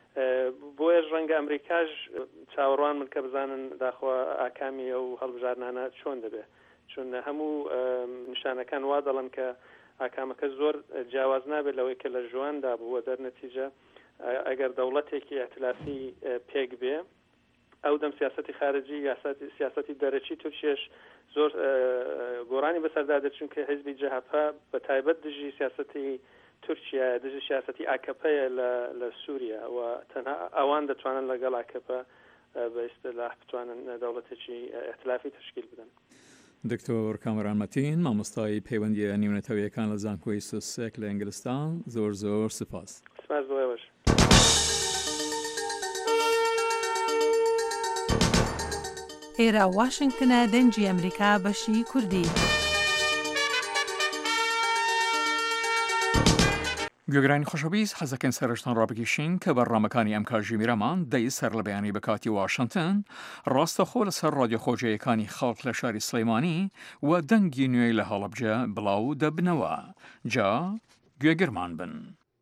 بۆیە ڕەنگە ئەمریکاش چاوەڕوان من کە بزانن داخوا ئاکامی ئەو هەڵبژارنانە چۆن دەبێت چون هەموو نیشانەکان وا دەڵن کە ئاکامەکە زۆر جیاواز نابێت لەوەی کە لە ژواندا بووە دەرنەتیجە ئەگەر دەوڵەتێکی ئەتلافی پێک بێ ئەو دەم سیاسەتی خارجی سیاسەتی دەرەچی تورکیش زۆر گۆڕانی بەسەردا دەچون کە حیزبی جەهەپا بە تایبەت دژی سیاسەتی تورکیا دژی سیاسەتی ئاکەپەیە لە سووریا و تەنها ئەوان دەتوانن لەگەڵ ئاکەپە بە ئیستیلاح بتوانن دەوڵەتێکی ئەتلافی تشکیل بدەن. دکتۆر کامران مەتین مامۆستای پەیوەندیە نیونەتەوەیەکان لە زانکۆی سوسێک لە ئینگلستان زۆر زۆر سپاس. سپاس بۆ ئێوەش. ئێرە واشنگتنە دەنگی ئەمریکا بەشی کوردی. گوێگرانی خۆشەویست حەزەکەن سەرشتان ڕابگەشین کە بەڕامەکانی ئەم کاژی میرەمان دەی سەر لە بەیانی بەکاتی واشنگتن ڕاستەخۆ لەسەر ڕادیۆخۆجەیەکانی خەڵک لە شاری سلەیمانی و دەنگی نوێی لە هەڵەبجە بڵاو دەبنەوە. جا گوێگرمان بن.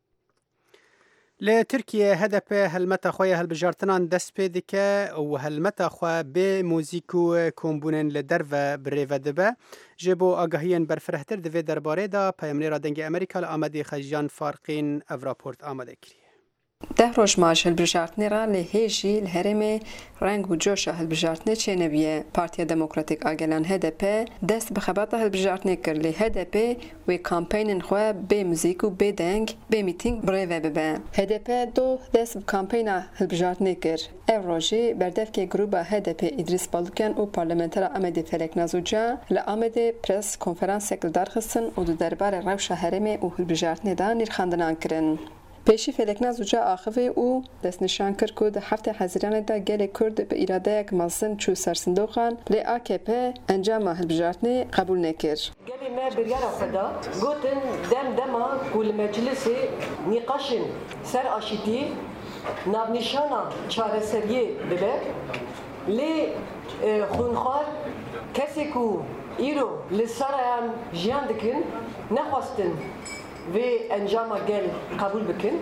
لە تورکیە هەدەپێ هەلمەتە خۆی هەلبژارتنان دەست پێ دکە و هەلمەتە خوا بێ موزیک و کۆمبوونن لە دەرڤە برێڤە دەبە ji bo agahiyên berfirehtir divê derbarê da peyamnêra dengê Amerîka li Amedê Xejiyan Farqîn ev raport amade kiriye. Deh roj maş hilbijartinê ra lê hêjî li herêmê reng û coşa hilbijartinê çênebiye. Partiya Demokratîk a Gelan H D P dest bi xebata hilbijartinê kir lê H D P wê kampênên xwe bê muzîk û bê deng bê mîtîng birêve bibe. H D P do dest bi kampêna hilbijartinê kir. Ev rojê berdevkê grûpa H D P İdris Baluken û parlamentera Amedê Felek Nazuca li Amedê pres konferansek li darxistin û di derbarê rewşa herêmê û hilbijartinê da nîrxandinan kirin. Pêşî Felekna Zuca axivê û destnîşan kir ku di heftê Hezîranê de gelê Kurd bi îradeyek mezin çû ser sindoqan lê A K P encama hilbijartinê qebûl nekir. Gelê me biryara xwe da gotin dem dema ku li meclisê nîqaşên ser aşîtî navnîşana çareseriyê bibe lê xûnxwar kesê ku îro li sarayan jiyan dikin nexwastin ve encama gel kabul bikin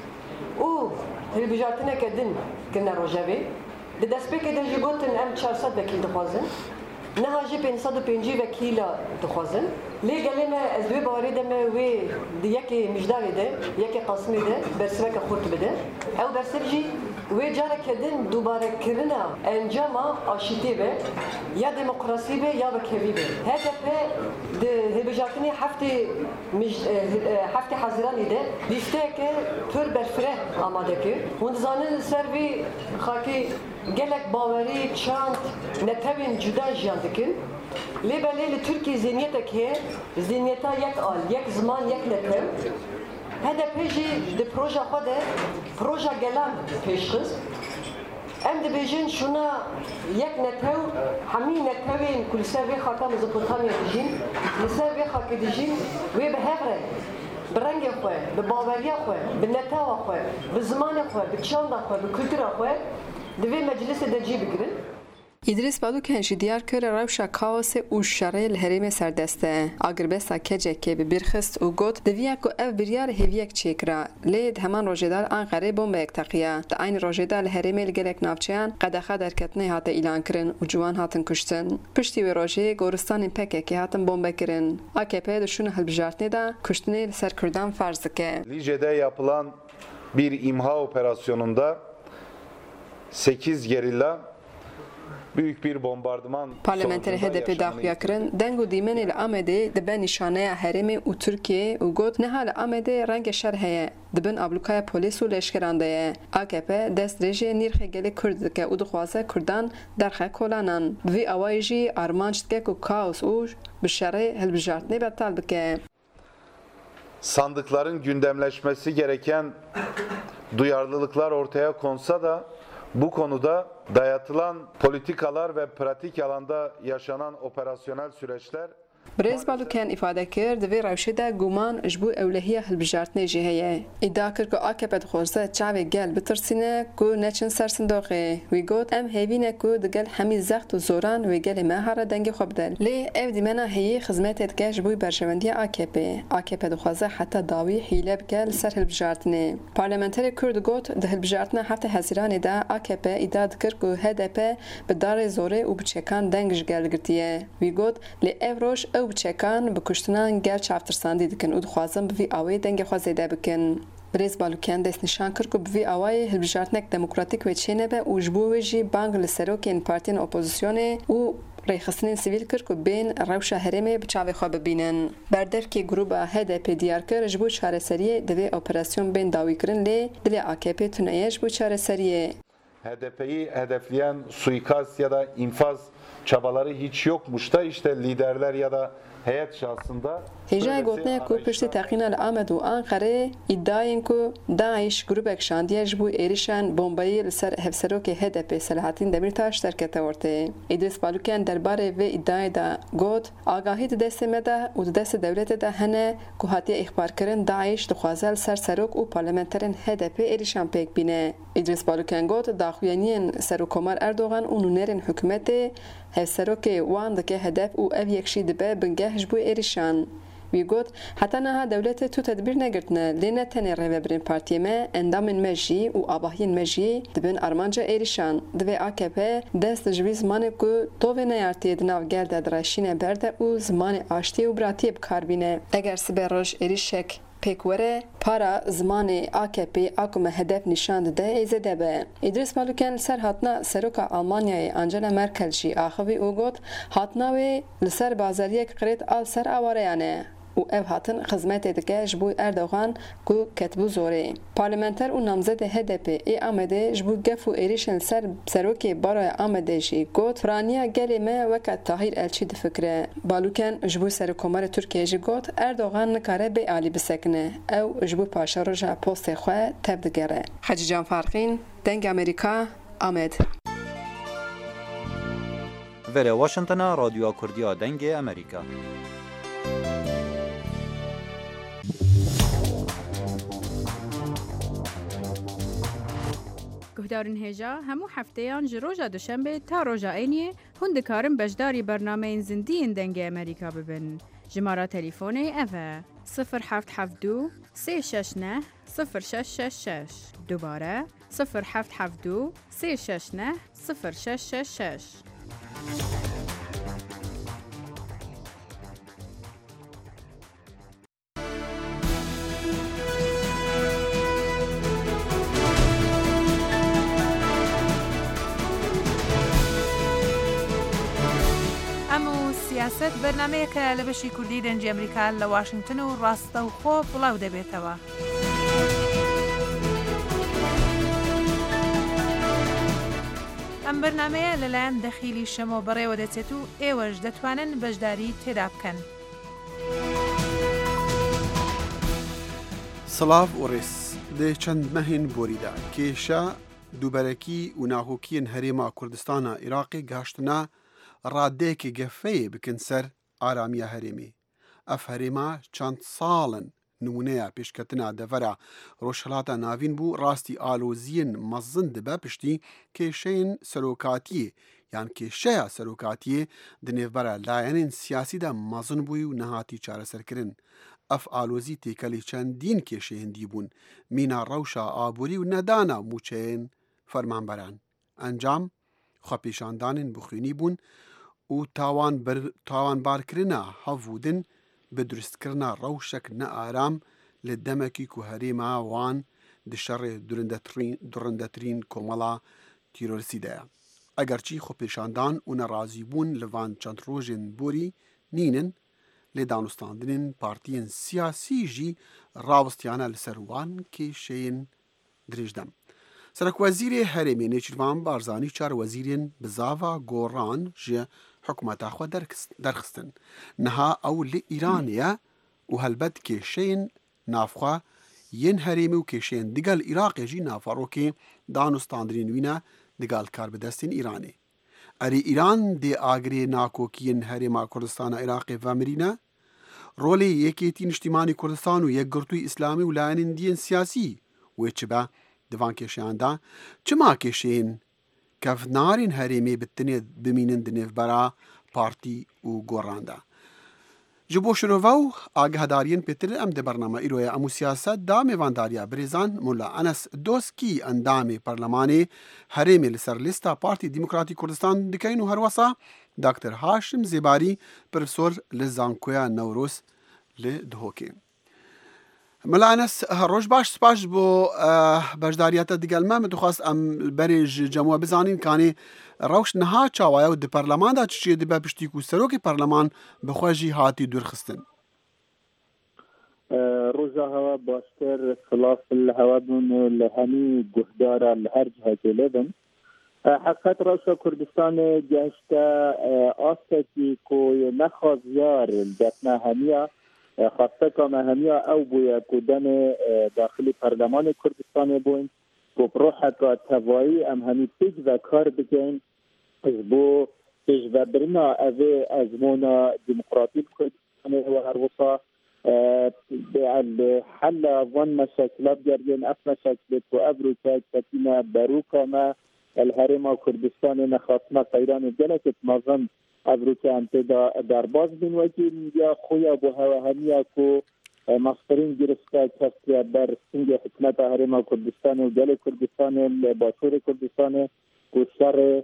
û hilbijartineke din kine rojevê di destpêkê de jî gotin em çar sed vekîl dixwazin niha jî pênc sed û pêncî vekîla dixwazin lê gelê me ez wê barê de me wê di yekê mijdarê de yekê qasimê de bersiveke xurt bide ew bersiv jî wê careke din dubarekirina encama aşîtê be ya demokrasî be ya vekevî be. H D P di hilbijartinê heftê heftê Hezîranê de lîsteyeke pir berfireh amade kir. Hûn dizanin li ser vê xakê gelek bawerî çand netewên cuda jiyan dikin. Lê belê li Tirkiye zihniyetek heye, zihniyeta yek al, yek ziman, yek netew. H D P jî di proja xwe de proja gelan pêşxist. Em dibêjin şuna yek netew hemî netewên ku li ser vê xaka Mezopotamya dijîn, li ser vê xakê dijîn wê bi hev re bi rengê xwe, bi baweriya xwe, bi netewa xwe, bi zimanê xwe, bi çanda xwe, bi kultura xwe di vê meclisê de cî bigirin. İdris Baluken jî diyar kir rewşa kaosê û şerê li herêmê serdest e. Agirbesta kecekê bi birxist û got diviya ku ev biryar hêviyek çêkira lê di heman rojê de Enqerê bombeyek teqiya. Di aynı rojê de li herêmê li gelek navçeyan qedexa derketinê hate îlan kirin û ciwan hatin kuştin. Piştî wê rojê goristanên P K K hatin bombekirin. A K P di şûna hilbijartinê de kuştinê li ser Kurdan farz dike. Lice'de yapılan bir imha operasyonunda sekiz gerilla büyük bir bombardıman Parlamenteri H D P daxuya kirin deng û dîmenê li Amedê dibe nîşaneya herêmê û Tirkiye û got niha li Amedê rengê şer heye dibin ablukaya polîs û leşkeran de ye. A K P dest rêjê nîrxê gelê Kurd dike û dixwaze Kurdan derxe kolanan. Bi vî awayî jî armanc dike ku kaos û bi şerê hilbijartinê betal bike. Sandıkların gündemleşmesi gereken duyarlılıklar ortaya konsa da bu konuda dayatılan politikalar ve pratik alanda yaşanan operasyonel süreçler Birêz Baluken îfade kir di vê rewşê de guman ji bo ewlehiya hilbijartinê jî heye. İddia kir ku A K P dixwaze çavê gel bitirsîne ku neçin ser sindoqê. Wî got em hêvîne ku di gel hemî zext û zoran wê gelê me hara dengê xwe bidin. Lê ev dîmena heyî xizmetê dike ji bo berjevendiya A K P. A K P dixwaze heta dawî hîle bike li ser hilbijartinê. Parlamenterê Kurd got di hilbijartina heftê Hezîranê de A K P îddia dikir ku H D P bi darê zorê û bi çekan deng ji gel girtiye. Wî got lê ev roj ew bi çekan bi kuştinan gel çavtirsandî dikin û dixwazin bi vî awê dengê xwe zêde bikin. برێز باڵوکیان دەستنیشان کرد و بڤی ئاوایê hilbijartinek demokratîk wê çênebe û ji bo wê jî bang li serokên partiyên opozisyonê û rêxistinên sivîl kir ku bên rewşa herêmê bi çavê xwe bibînin. Berdevkê grûpa H D P diyar kir ji bo çareseriyê divê operasyon bên dawîkirin lê dilê A K P tuneye ji bo çareseriyê. H D P'yi hedefleyen suikast ya da infaz çabaları hiç yokmuş da işte liderler ya da heyet şahsında Hêjayê gotinê ku piştî teqîna li Amed û Anqerê îddiayên ku Daeş grûpek şandiye ji bo êrişan bombayî li ser hevserokê H D P Selahattin Demirtaş derkete ortê. İdris Balukian derbarê vê îddiayê de got agahî di destê me de û di destê dewletê de hene ku hatiye îxbarkirin Daeş dixwaze li ser serok û parlamenterên H D P êrişan pêk bîne. İdris Balukian got daxuyaniyên Serokkomar Erdogan û nûnerên hikûmetê hevserokê wan dike hedef û ev yekşî dibe bingeh ji bo êrişan. Wî got heta niha dewletê tu tedbîr negirtine lê ne tenê rêvebirên partiyê me endamên me jî û abahiyên me jî dibin armanca êrişan. Divê A K P dest ji vî zimanê ku tovê neyartiyê di nav gel de diraşîne berde û zimanê aştiyê û biratiyê bikarbîne. Eger sibe roj êrişek pêk were para zimanê A K P a ku me hedef nîşan dide ê zêde be. İdris Balukian li ser hatina seroka Almanyayê Angela Merkel jî axivî û got hatina wê li ser bazariyek qirêt a ser awareyan e. û ev hatin xizmetê dike ji bo Erdogan ku ketibû zorê. Parlamenter û namzedê H D P ê Amedê ji bo gef û êrişên ser serokê Baroya Amedê jî got firaniya gelê me weke Tahîr Elçî difikire. Balukian ji bo Serokkomarê Tirkiyeyê jî got Erdogan nikare bê alî bisekine. Ew ji bo paşa roja postê xwe tev digere. Hacî Can Farxîn, Deng Amerîka, Amed. Vere Washingtona Radyoya Kurdiya Dengê Amerîka. Guhdarên hêja hemû hefteyan ji roja duşembe ta roja Êniyê hûn dikarin beşdarî bernameyên zindiyên Dengê Amerîka bibin. Jimara telîfonê ev e sıfır heft heft du sê şeş neh sıfır şeş şeş şeş. Dubare sıfır heft heft du sê şeş neh sıfır şeş şeş şeş. سیاست بەرنمەیەکە لە بەشی کوردی دەنجی ئەمریکا لە واشنگتن و ڕاستە و خۆ بڵاو دەبێتەوە. ئەم بەرنمەیە لەلایەن دەخیلی شەمۆ بەڕێوە دەچێت و ئێوەش دەتوانن بەشداری تێدا بکەن. سڵاو و ڕێز لێ چەند مەهین بۆریدا کێشە دووبەرەکی و ناهۆکیین هەرێما کوردستانە عێراقی گەشتنا ڕادەیەکی گەفەیە بکن سەر ئارامیە هەرێمی. ئەف هەرێما چەند ساڵن نمونەیە پێشکەتنا دەڤەرە ڕۆژهەڵاتە ناوین بوو ڕاستی ئالۆزیین مەزن دەبە پشتی کێشەین سەرۆکاتیە یان کێشەیە سەرۆکاتیە دنێڤبەرە لایەنین سیاسیدا مەزن بووی و نەهاتی چارەسەرکردن. ئەف ئالۆزی تێکەلی چەندین کێشەی هەندی بوون مینا ڕەوشە ئابووری و نەدانە موچەیەن فەرمانبەران. ئەنجام خۆپێشاندانین بخوێنی بوون و تاوانبارکردنە هەڤودن بە دروستکردنا ڕەوشەک نەئارام لە دەمەکی کو هەرێما وان دشەڕێ دوڕندەترین کۆمەڵا تیرۆریسیدایە. ئەگەرچی خۆپێشاندان و نەڕازی بوون لەوان چەند ڕۆژێن بۆری نینن لێ دانوستاندنین پارتیên سیاسی ژی ڕاوستیانە لەسەر وان کێشەیەن درێژدەم. سەرۆکوەزیرê Herêmê Nêçîrvan Barzanî çar wezîrên bi zava goran ji hikûmeta xwe derxistin. Niha ew li Îranê ye û helbet kêşeyên navxwe yên Herêmê û kêşeyên digel Iraqê jî nafarokê danûstandinên wî ne digal karbidestên Îranê. Erê Îran dê agirê nakokiyên Herêma Kurdistana Iraqê vemirîne, rolê yekêtî niştimanî Kurdistan û yekgirtûyî İslamî û layەnên diyên siyasî wê çi be divan kêşeyan da çima kêşeyên kevnarên Herêmê bi tinê bimînin di nêvbera partî û goran de. Ji bo şirova û agehedariyên pêtir em di bername îroya em û siyaset da mêvandariya birêzan Molla Enes Doskî endamê Parlemanê Herêmê li ser lîsta Partî Demokratîk Kurdistan dikeyn û herwesa Doktor Haşim Zêbarî profesor li Zankoya Newroz li Duhokê. مەلا ئەنەس ڕۆژ باش سپاش بۆ بەشداریەتە دیگەلمە من دخواست ئەم بەرێژ جەمووە بزانین کانێ ڕەوش نەها چاوایە و دی پەرلەماندا چچێ دەبە پشتیک و سەرۆکی پەرلەمان بەخۆژی هاتی دوورخستن. ڕۆژا هەوا باشتر خلاف هەوا بوون لە هەمی گوهدارە لە هەر جهەتێ لێبن. حقیقت راشا کردستان گشته آسکی که نخوازیار دفنه همیا خواسته که همیا او بویا کدن داخلی پرلمان کردستان بوین که بروحه که توایی ام همی پیج و کار بگین از بو پیج و برنا اوه ازمونا دموقراطی کردستان و هر وصا حل وان مشاکلات گردین اف مشاکلات و ابروکا کتینا بروکا ما الهرم کردستان نخواستنا قیران جلکت مازن ابروکا انتدا در باز بین وکی یا خویا بو هوا همیا کو مصرین گرسته کسیا بر سنگ حکمت هرم کردستان و جل کردستان باشور کردستان کو شر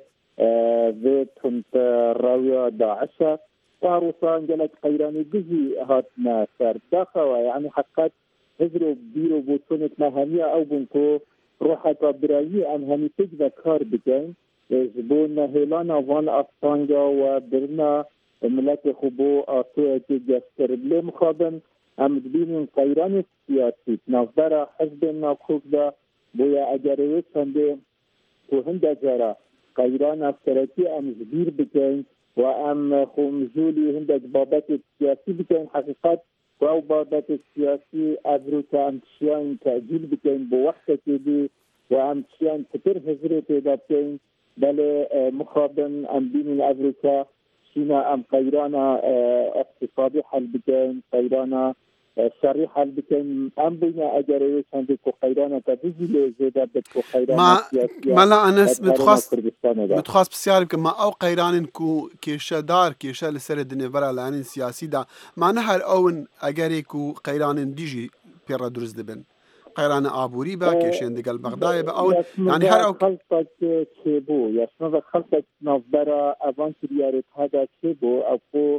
و تنت راویا داعشه وعروسان جلک قیرانی گزی هاتنا سر داخوا یعنی حقیقت هزرو بیرو بوتونت همیا او بنکو روحك برایی ام همی تک و کار بکن زبون هیلان وان افسانجا و برنا ملت خوبو آسوه که جستر بلی مخابن ام دبینین قیران سیاسی نافدار حزب ناخوک دا بویا اجروه چنده تو هنده جارا قیران افتراتی ام زبیر بکن و ام خومجولی هنده بابت سیاسی بکن حقیقت و او بابت سیاسی ابروکا امتشیان تأجیل بکن با وقت کدی و امتشیان کتر حضره پیدا بکن بله مخابن ام بین ابروکا شینا ام قیرانا اقتصادی حل بکن قیرانا شرعی حل بکن ام بین اجره چنده که قیرانا تبیزی لیزیده بد که قیرانا سیاسی مالا انس بتخواست بتخواست بسیار بکن ما او قیرانین که کشه دار کشه لسر دنیا برا لعنین سیاسی دا معنی هر اون اگری که قیرانین دیجی پیرا درست دبن قیران آبوری با کشن دگل بغدای با اون یعنی هر او خلطه که بو یسنو خلطه نافبرا اوان تریارت هدا که بو او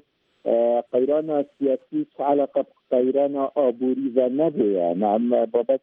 قیران سیاسی علاقه قیران آبوری و نبویه نعم بابت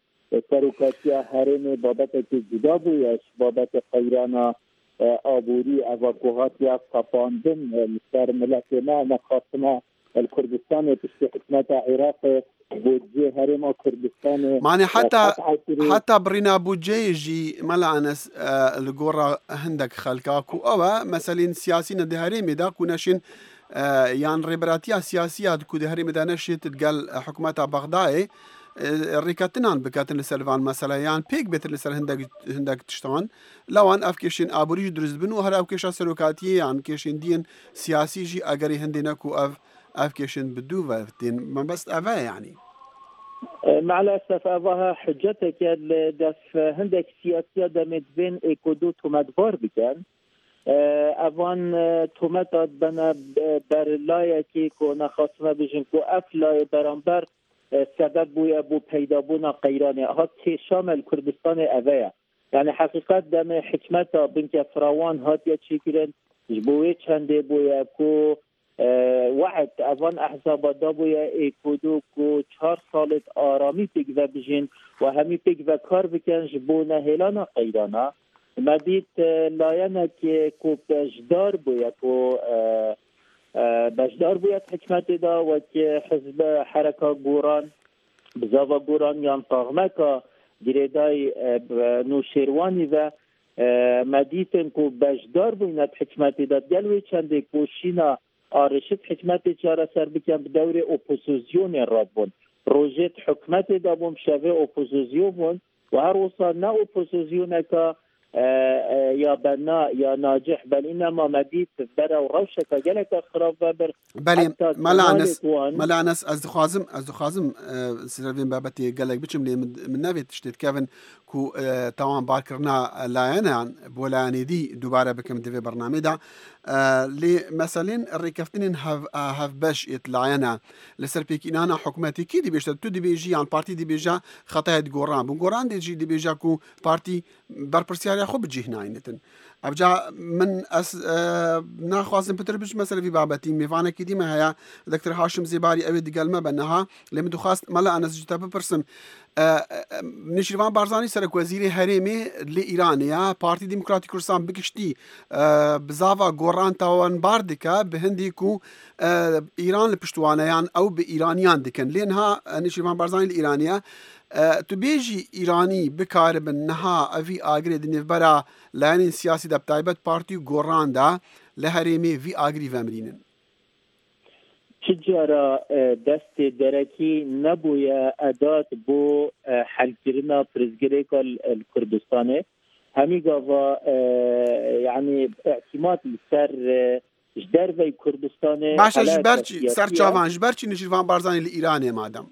سروکاتی هرم بابت که جدا بویش بابت قیران آبوری اواکوهات یا تفاندن سر ملت ما نخواستنا الكردستان تشتي حكمت عراق بودجي هرم كردستان معني حتى حتى برينا بودجي جي ملا انس الجورا هندك خلقاكو او مثلا سياسيين ده هرم دا كوناشين يعني ريبراتيا سياسيه كو ده هرم دا نشيت تقال حكومه بغداد ريكاتنان بكاتن لسلفان مثلا يعني بيك بيت لسر هندك هندك تشتون لو ان افكيشين ابوريج درز بنو هر افكيشا سلوكاتيه يعني كيشين دين سياسي جي اجري هندينكو اف افكيشن بدو وفتين ما بس افا يعني مع الاسف افاها حجتك دف هندك سياسيه دمت بين ايكودو تومدوار بكن اوان تومتات بنا بر لایکی کو نخواستم بجن کو اف لای برانبر سبب بوی ابو پیدا بونا قیرانه ها که شامل کردستان اوه یعنی حقیقت دم حکمت بنک فراوان هات یا چی کرن جبوی چنده بوی کو وعد اوان احزاب دا بوی ایکودو کو چهار سالت آرامی پیگ و بجین و همی پیگ و کار بکن جبو نهیلانا قیرانه مدید لاینا که کو بجدار بوی کو بجدار بوید حکمت دا و که حزب حرکا گوران بزاوا گوران یان طاغمکا گریدای نوشیروانی و مدیتن که بجدار بوید حکمت دا گلوی چنده کوشینا آرشت حکمت چاره سر بکن بدور اپوزیسیون راد بون روژت حکمت دا بوم شوه اپوزیسیون بون و هر وصا نه اپوزیسیون که یا بنا یا ناجح بل انما مدید برا و روشك جلك خراب بر بل ملعنس ملعنس از خوازم از خوازم سيرفين بابتي قال لك بچم لي من نبي تشتت كيفن كو طبعا باكرنا لاينا بولاني دي دوباره بكم دي برنامج دا لي مثلا الركفتين هاف هاف باش يطلعنا لسر بيكينانا حكومتي كي دي بيشت تو دي بيجي عن بارتي دي بيجا خطايا غوران بون غوران دي جي دي بيجا كو بارتي بار برسيار بەشداری خۆ بجیهناینتن ئەبجا من ئەس ناخوازم پتر بچ مەسەلەی بابەتی میوانێکی دیمە هەیە دکتۆر هاشم زێباری ئەوێ دیگەلمە بەنەها لێ من دخواست مەلا ئەنەزجتا بپرسم نشیروان بارزانی سەرۆک وەزیری هەرێمێ لە ئیرانیا پارتی دیموکراتی کوردستان بگشتی بزاوا گۆڕان تاوانبار دکە بە هەندێک و ئیران لە پشتوانەیان ئەو بە ئیرانیان دکەن لێنها نشیروان بارزانی لە ئیرانیا تو بێژی ئیرانی بکاربن نەها ئەڤی ئاگرێ دنێڤبەرە لایەنین سیاسی دە بتایبەت پارتی و گۆڕاندا لە هەرێمێ ڤی ئاگری ڤەمرینن چجارە دەستێ دەرەکی نەبووە ئەدات بۆ حەلکردنا پرزگرێکە کوردستانê هەمی گاڤا یعنی اعتیماد لەسەر ji dervey Kurdistanê باشە ji ber çi serçavan ji ber çi Nişirvan Barzanî li Îranê madem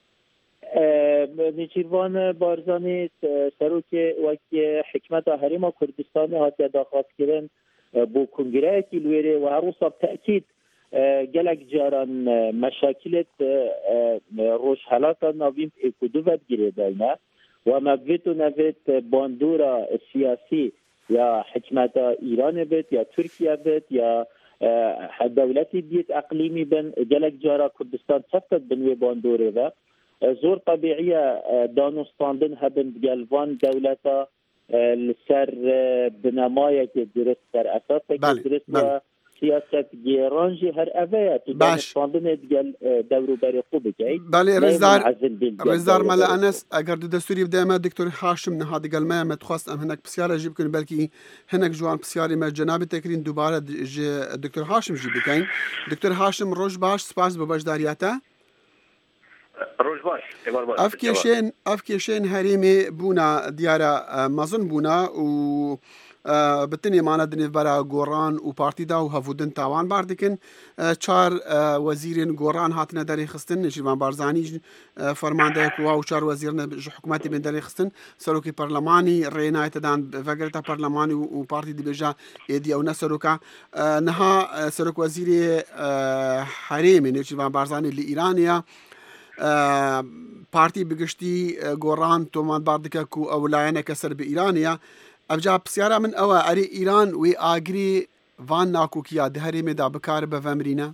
Nêçîrvan Barzanî serokê wekî hikmeta Herêma Kurdistanê hatiye daxwazkirin bû kongreyekî li wêrê û her wisa tekîd gelek caran meşakilet rojhelata navîn êku du vedgirê dayne û me vê tu nevêt bandora siyasî ya hikmeta Îranê bêt ya Tirkiye bêt ya dewletî diyet eqlîmî bin gelek cara Kurdistan çeftet bin wê bandorê ve زۆر طبیعیە دانوستاندن هەبن گەلوان دەولەتە لەسەر بنەمایەکی درست سەر ئەساسێکی درست و سیاست گێڕانجی هەر ئەڤەیە تو دانوستاندنێ گەل دەوروبەری خوب بکەیت بەڵێ ڕێزدار مەلا ئەنەس ئەگەر دو دەستوری بدەمە دکتۆر هاشم نەها دەگەلمەیە مەتخواست ئەم هەنێک پرسیارە ژی بکەین بەلکی هەنێک جوان پرسیاری مە جەنابێت تێکرین دووبارە دکتۆر هاشم ژی بکەین دکتۆر هاشم ڕۆژ باش سپاس بە بەشداریاتە ئەف کێشێن ئەف کێشێن هەرێمێ بوونا دیارە مەزن بوونا و بتنێمانە دنێڤبەرە گۆڕان و پارتیدا و هەڤودن تاوان بار دکن چار وەزیرên گۆڕان هاتنە دەرێ خستن نشیروان بارزانی فەرماندەیەک وا و چار وەزیرنە ji حکوومەتی بێن دەرێ خستن سەرۆکی پەرلەمانی ڕێنایەتەدان ڤەگرتە پەرلەمانی و پارتی دبێژە ئێدی ئەو نە سەرۆکە نەها سەرۆک وەزیرێ هەرێمێ نێچیروان بارزانی لە ئیرانیا پارتی بگشتی گۆڕان تۆمانبار دکە و ئەو لایەنێکە سەر بە ئیرانە ئەبجا پرسیارە من ئەوە ئەرێ ئیران وێ ئاگری vان ناکۆکیە دە هەرێمێدا بکارە بە ڤەمرینە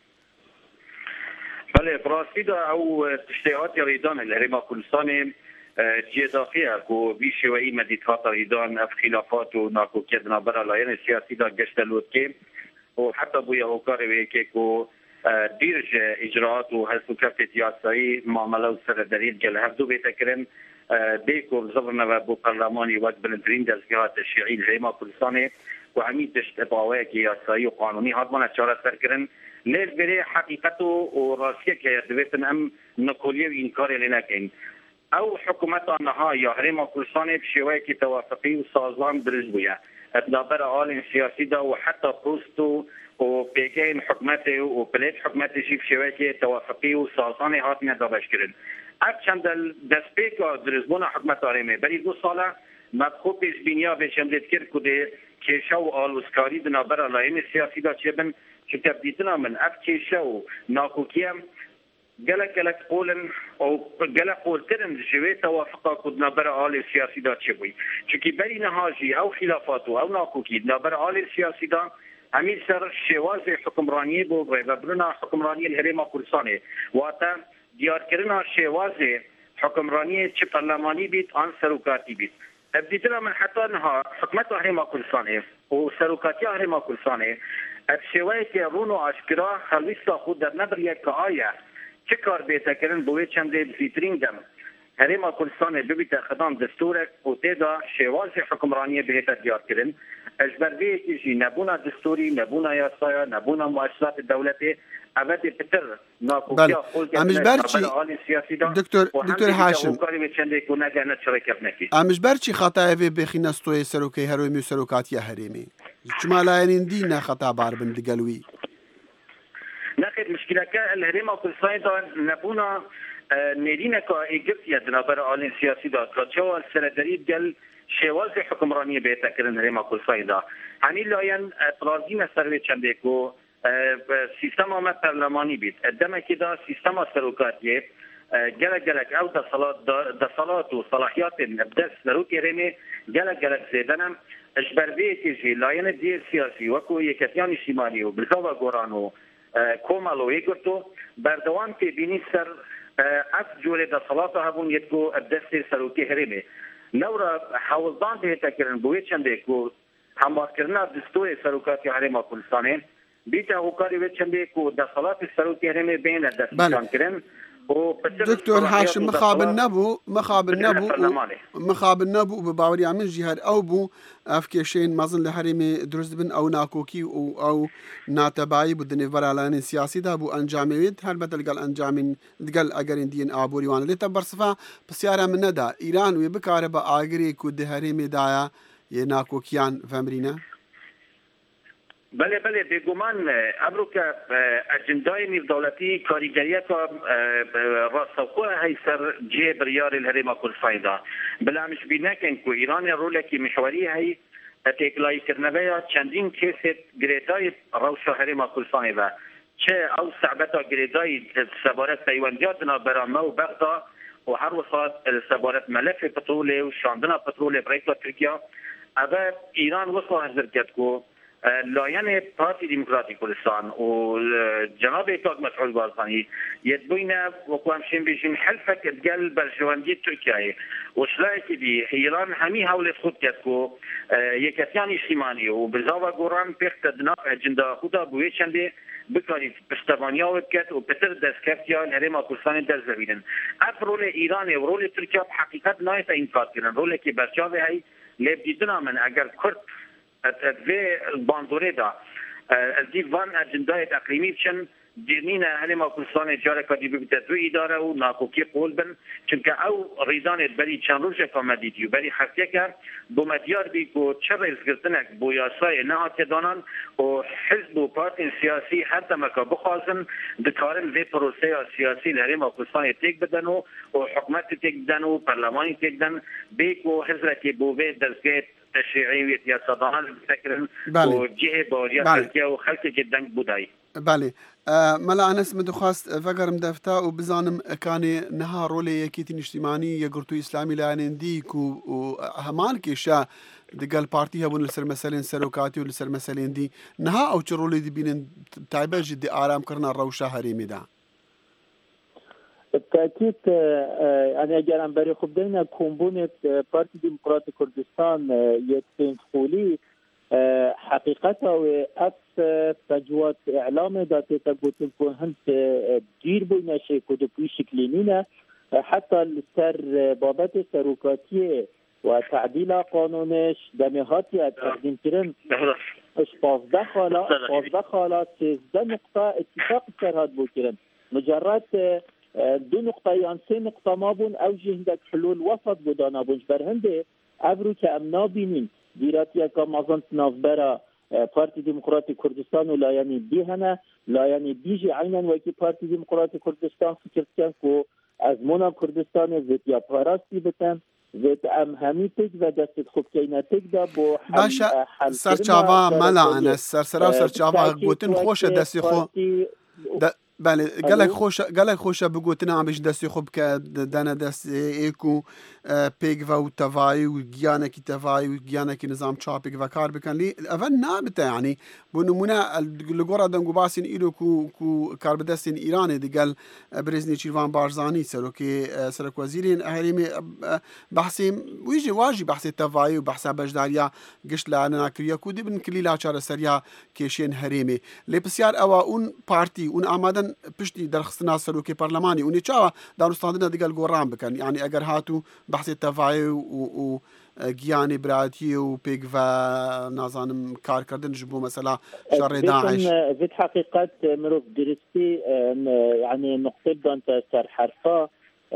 بەڵێ بڕاستیدا ئەو تشتێهاتی ڕێدانە لە هەرێما کوردستانê جێداخەیە و بی شێوەیی مەدیتهاتە ڕێدان ئەف خلافات و ناکۆکیە دنابەرە لایەنە سیاسیدا گەشتە لۆتکێ و حتا بوویە هۆکارێکێک و دیرج اجراءات و هەستوکەفتێت یاسایی مامەلە و سەردەریت گەل هەردوو بێتەکردن بێک و زەڕنەوە بۆ پەرلەمانی وەک بلندترین دەستگاهات شیعی لە هەرێما کوردستانê و هەمی تشت باوەیەکی یاسایی و قانونی هاتمانە چارەسەرکردن لێر بێرێ حەقیقەت و ڕاستیەک هەیە دەبێتن ئەم نەکۆلیە و ئینکارێ لێ نەکەین ئەو حکوومەتە نەها یا هەرێما کوردستانê شێوەیەکی تەوافقی و سازمان دروست بووە لەبەرە ئالên سیاسیدا و حتا پۆست و و پێگەین حکوومەتێ و پلێت حکوومەتێکی شێوەیەکی تەوافقی و سازانê هاتنە دابەشکردن ئەف چەندە دەستپێکە دروستبوونا حکوومەت هەرێمێ بەری دو ساڵە مەبخۆ پێشبینیا بێچەندێت کرد کو دێ کێشە و ئالوسکاری دنابەرە لایەنی سیاسیدا چێبن چ تەبدیتنا من ئەف کێشە و ناکۆکیە gelek gelek qolin û gelek qoltirin ji wê tewafiqa ku nabera alê siyasî da çêbûyî çunkî berî niha jî ew xilafat û ew nakokî nabera alê siyasî da hemî ser şêwazê hukmraniyê bû rêvebirina hukmraniyê li Herêma Kurdistanê wate diyarkirina şêwazê hukmraniyê çi perlemanî bît an serokatî bît tebdîtina min heta niha hikûmeta Herêma Kurdistanê û serokatiya Herêma Kurdistanê ev şêweyekê rûn û aşkira xelwîsta xwe dernebiriye ki aya çi kar bêtekirin bi wê çendê bizîtirîn dem Herêma Kurdistanê bibîte xedan desturek û têda şêwazê hukmraniyê bihête diyarkirin ji ber vê yekî jî nebûna desturî nebûna yasaya nebûna muaşeratê dewletê evetê pitir nakokiya alê siyasî da دکتۆر هاشم karê wê çendê ku negehne çirekevnekî ئەم ji ber çî xetayê vê bêxîne stoyê serokê herêmî û serokatiya herêmê çima layەنین dî ne xeta bar bin digel wî نەخێت مشکلەکە لە هەرێما کوردستانیدا نەبوونا نێرینەکە ئێگرتیە دنابەر ئالین سیاسیدا کە چاوە سەرەدەری گەل شێوازی حکمڕانیە بێتەکردن هەرێما کوردستانیدا هەمی لایەن ئەترازینە سەر وێ چەندێک و سیستەما مە پەرلەمانی بیت دەمێکیدا سیستەما سەرۆکاتیە جلك جلك او دصلات دصلات وصلاحيات بدس لروك ريمي جلك جلك زيدنا اجبر بيتي جي لاين دي السياسي وكو يكتيان اجتماعي وبالزوا غورانو كومالو يغرتو بردوان في بيني سر اف جولي دصلات هبون يتكو بدس سروكي ريمي نورا حوضان به تكرن بويتشن ديكو حماس کرنا دستور سروکاتی حرم کردستان بیت اوکاری وچن ديكو دصلات السروكي هرمي بين دستان كرن دكتور هاشم مخاب النبو مخاب النبو مخاب النبو بباوري عمل جهاد او بو افكيشين مازن لحرمي درست بن او ناكوكي او او ناتباي بدني فرالان سياسي ده بو انجاميد هل بدل قال انجامين قال اجرين دين ابوري وان لي تبرصفا بسياره من ندا ايران وبكاربا اجري كود هرمي دايا يناكوكيان فامرينا بله بله بگمان ابروکا اجندای نیو دولتی کاریگریه که راستوخوه های سر جه بریار الهرم کردستان دا بلا مش بینکن که ایران روله که محوری های تکلای کرنوه چندین کیست گریدای روشا هرم کردستان و چه او صعبتا گریدای سبارت پیوندیاتنا برامه و بغدا و هر وصات سبارت ملف پتروله و شاندنا پتروله برایتا ترکیه اما ایران وصلا حضر کرد که لاین پارتی دموکراتی کردستان و جناب اتاق مسعود بارزانی يتبين وقوام شين بيجين حلفك تقال برجواندية تركيا وشلايك دي إيران همي هولت خود كتكو يكتيان اجتماعي وبزاوة قران بيخت دناق اجندا خودا بويشن دي بكاري بستبانيا وبكت وبتر دسكفتيا الهرم كردستان در زبينن اف رول إيران و رول تركيا بحقيقة نايتا انفاد كرن رول كي برجاوه هاي لبديدنا من اگر كرد في الباندوري دا الديفان اجنداية اقليمي بشن دينينا هلما كردستان جارك دي بتدو اداره و ناكوكي قول بن چونك او ريزان بري چند روزه كامديدي بري حقيقه بو مديار بي کو چر رزگرتنك بو ياساي نهات دانان و حزب و بارتي سياسي حتى ما بخازن دكارن في بروسيا سياسي لهلما كردستان تيك بدنو و حكومت تيك بدنو برلماني تيك بدن بيكو حزركي بو في درسكت تشريعي يا صدان فكرن وجهه بوريا تركيا وخلق جدا بوداي بله ملا انس مدخواست فقرم دفتا و بزانم كان نهار رولي يكيتين اجتماعي يقرتو اسلامي لان ديك و همان كيشا دقال بارتي هبون لسر مسالين سروكاتي ولسر مسالين دي نها او تشرولي دي بين تايبه جدي آرام كرنا روشا هريمي دا بالتأكيد أنا أجرم بري خبدين كومبونة بارتي ديمقراطي كردستان يتفين خولي حقيقتها وأف فجوات إعلام داتي تقوتل كون دير بينا شيء كودبوي شكلينينا حتى السر بابات سروكاتية وتعديل قانونش دمهاتي تقديم كرن اش پازده خالات پازده خالات سيزده نقطة اتفاق سرهاد بو كرن مجرد دو نقطة يعني سه نقطة ما بون اوجه هندك حلول وسط بودانا بونج برهنده ابرو که امنا بینین دیراتی که مازن نافبرا پارتی دموکراتی کردستان و لایانی دی هنه لایانی دیجی عینا وکی پارتی دموکراتی کردستان فکر کن که از مونا کردستان زیت یا پاراستی بتن زیت ام همی تک و دست خوب کینه تک دا بو باشا سرچاوا ملا انس سرسرا و سرچاوا گوتن خوش دستی خو بله قالك خوش قالك خوش بقولتنا عم بيش دستي خب كدنا دست ايكو بيغ و تفاي وجيانا كي تفاي وجيانا كي نظام تشابيك وكار بكن لي افن نابته يعني بنمونا الجورا دنگو باسين ايدو كو كو كاربدستين ايراني دي قال بريزني تشيفان بارزاني سروكي سرك وزيرين اهريمي بحثي ويجي واجي بحثي تفاي وبحث بجداريا قشت لنا كريا كودي بن كليلا چار سريا كيشين هريمي لي بسيار اوا اون بارتي اون آمدن پشتی درخستنا سروکی پارلمانی اونی چاوا دانستاندنا دیگل گوران بکن یعنی اگر هاتو بحث تفاعی و گیانی براتی و پیگ و نازانم کار کردن جبو مثلا شر داعش في حقيقة مروف درستي يعني نقطة دانت سر حرفا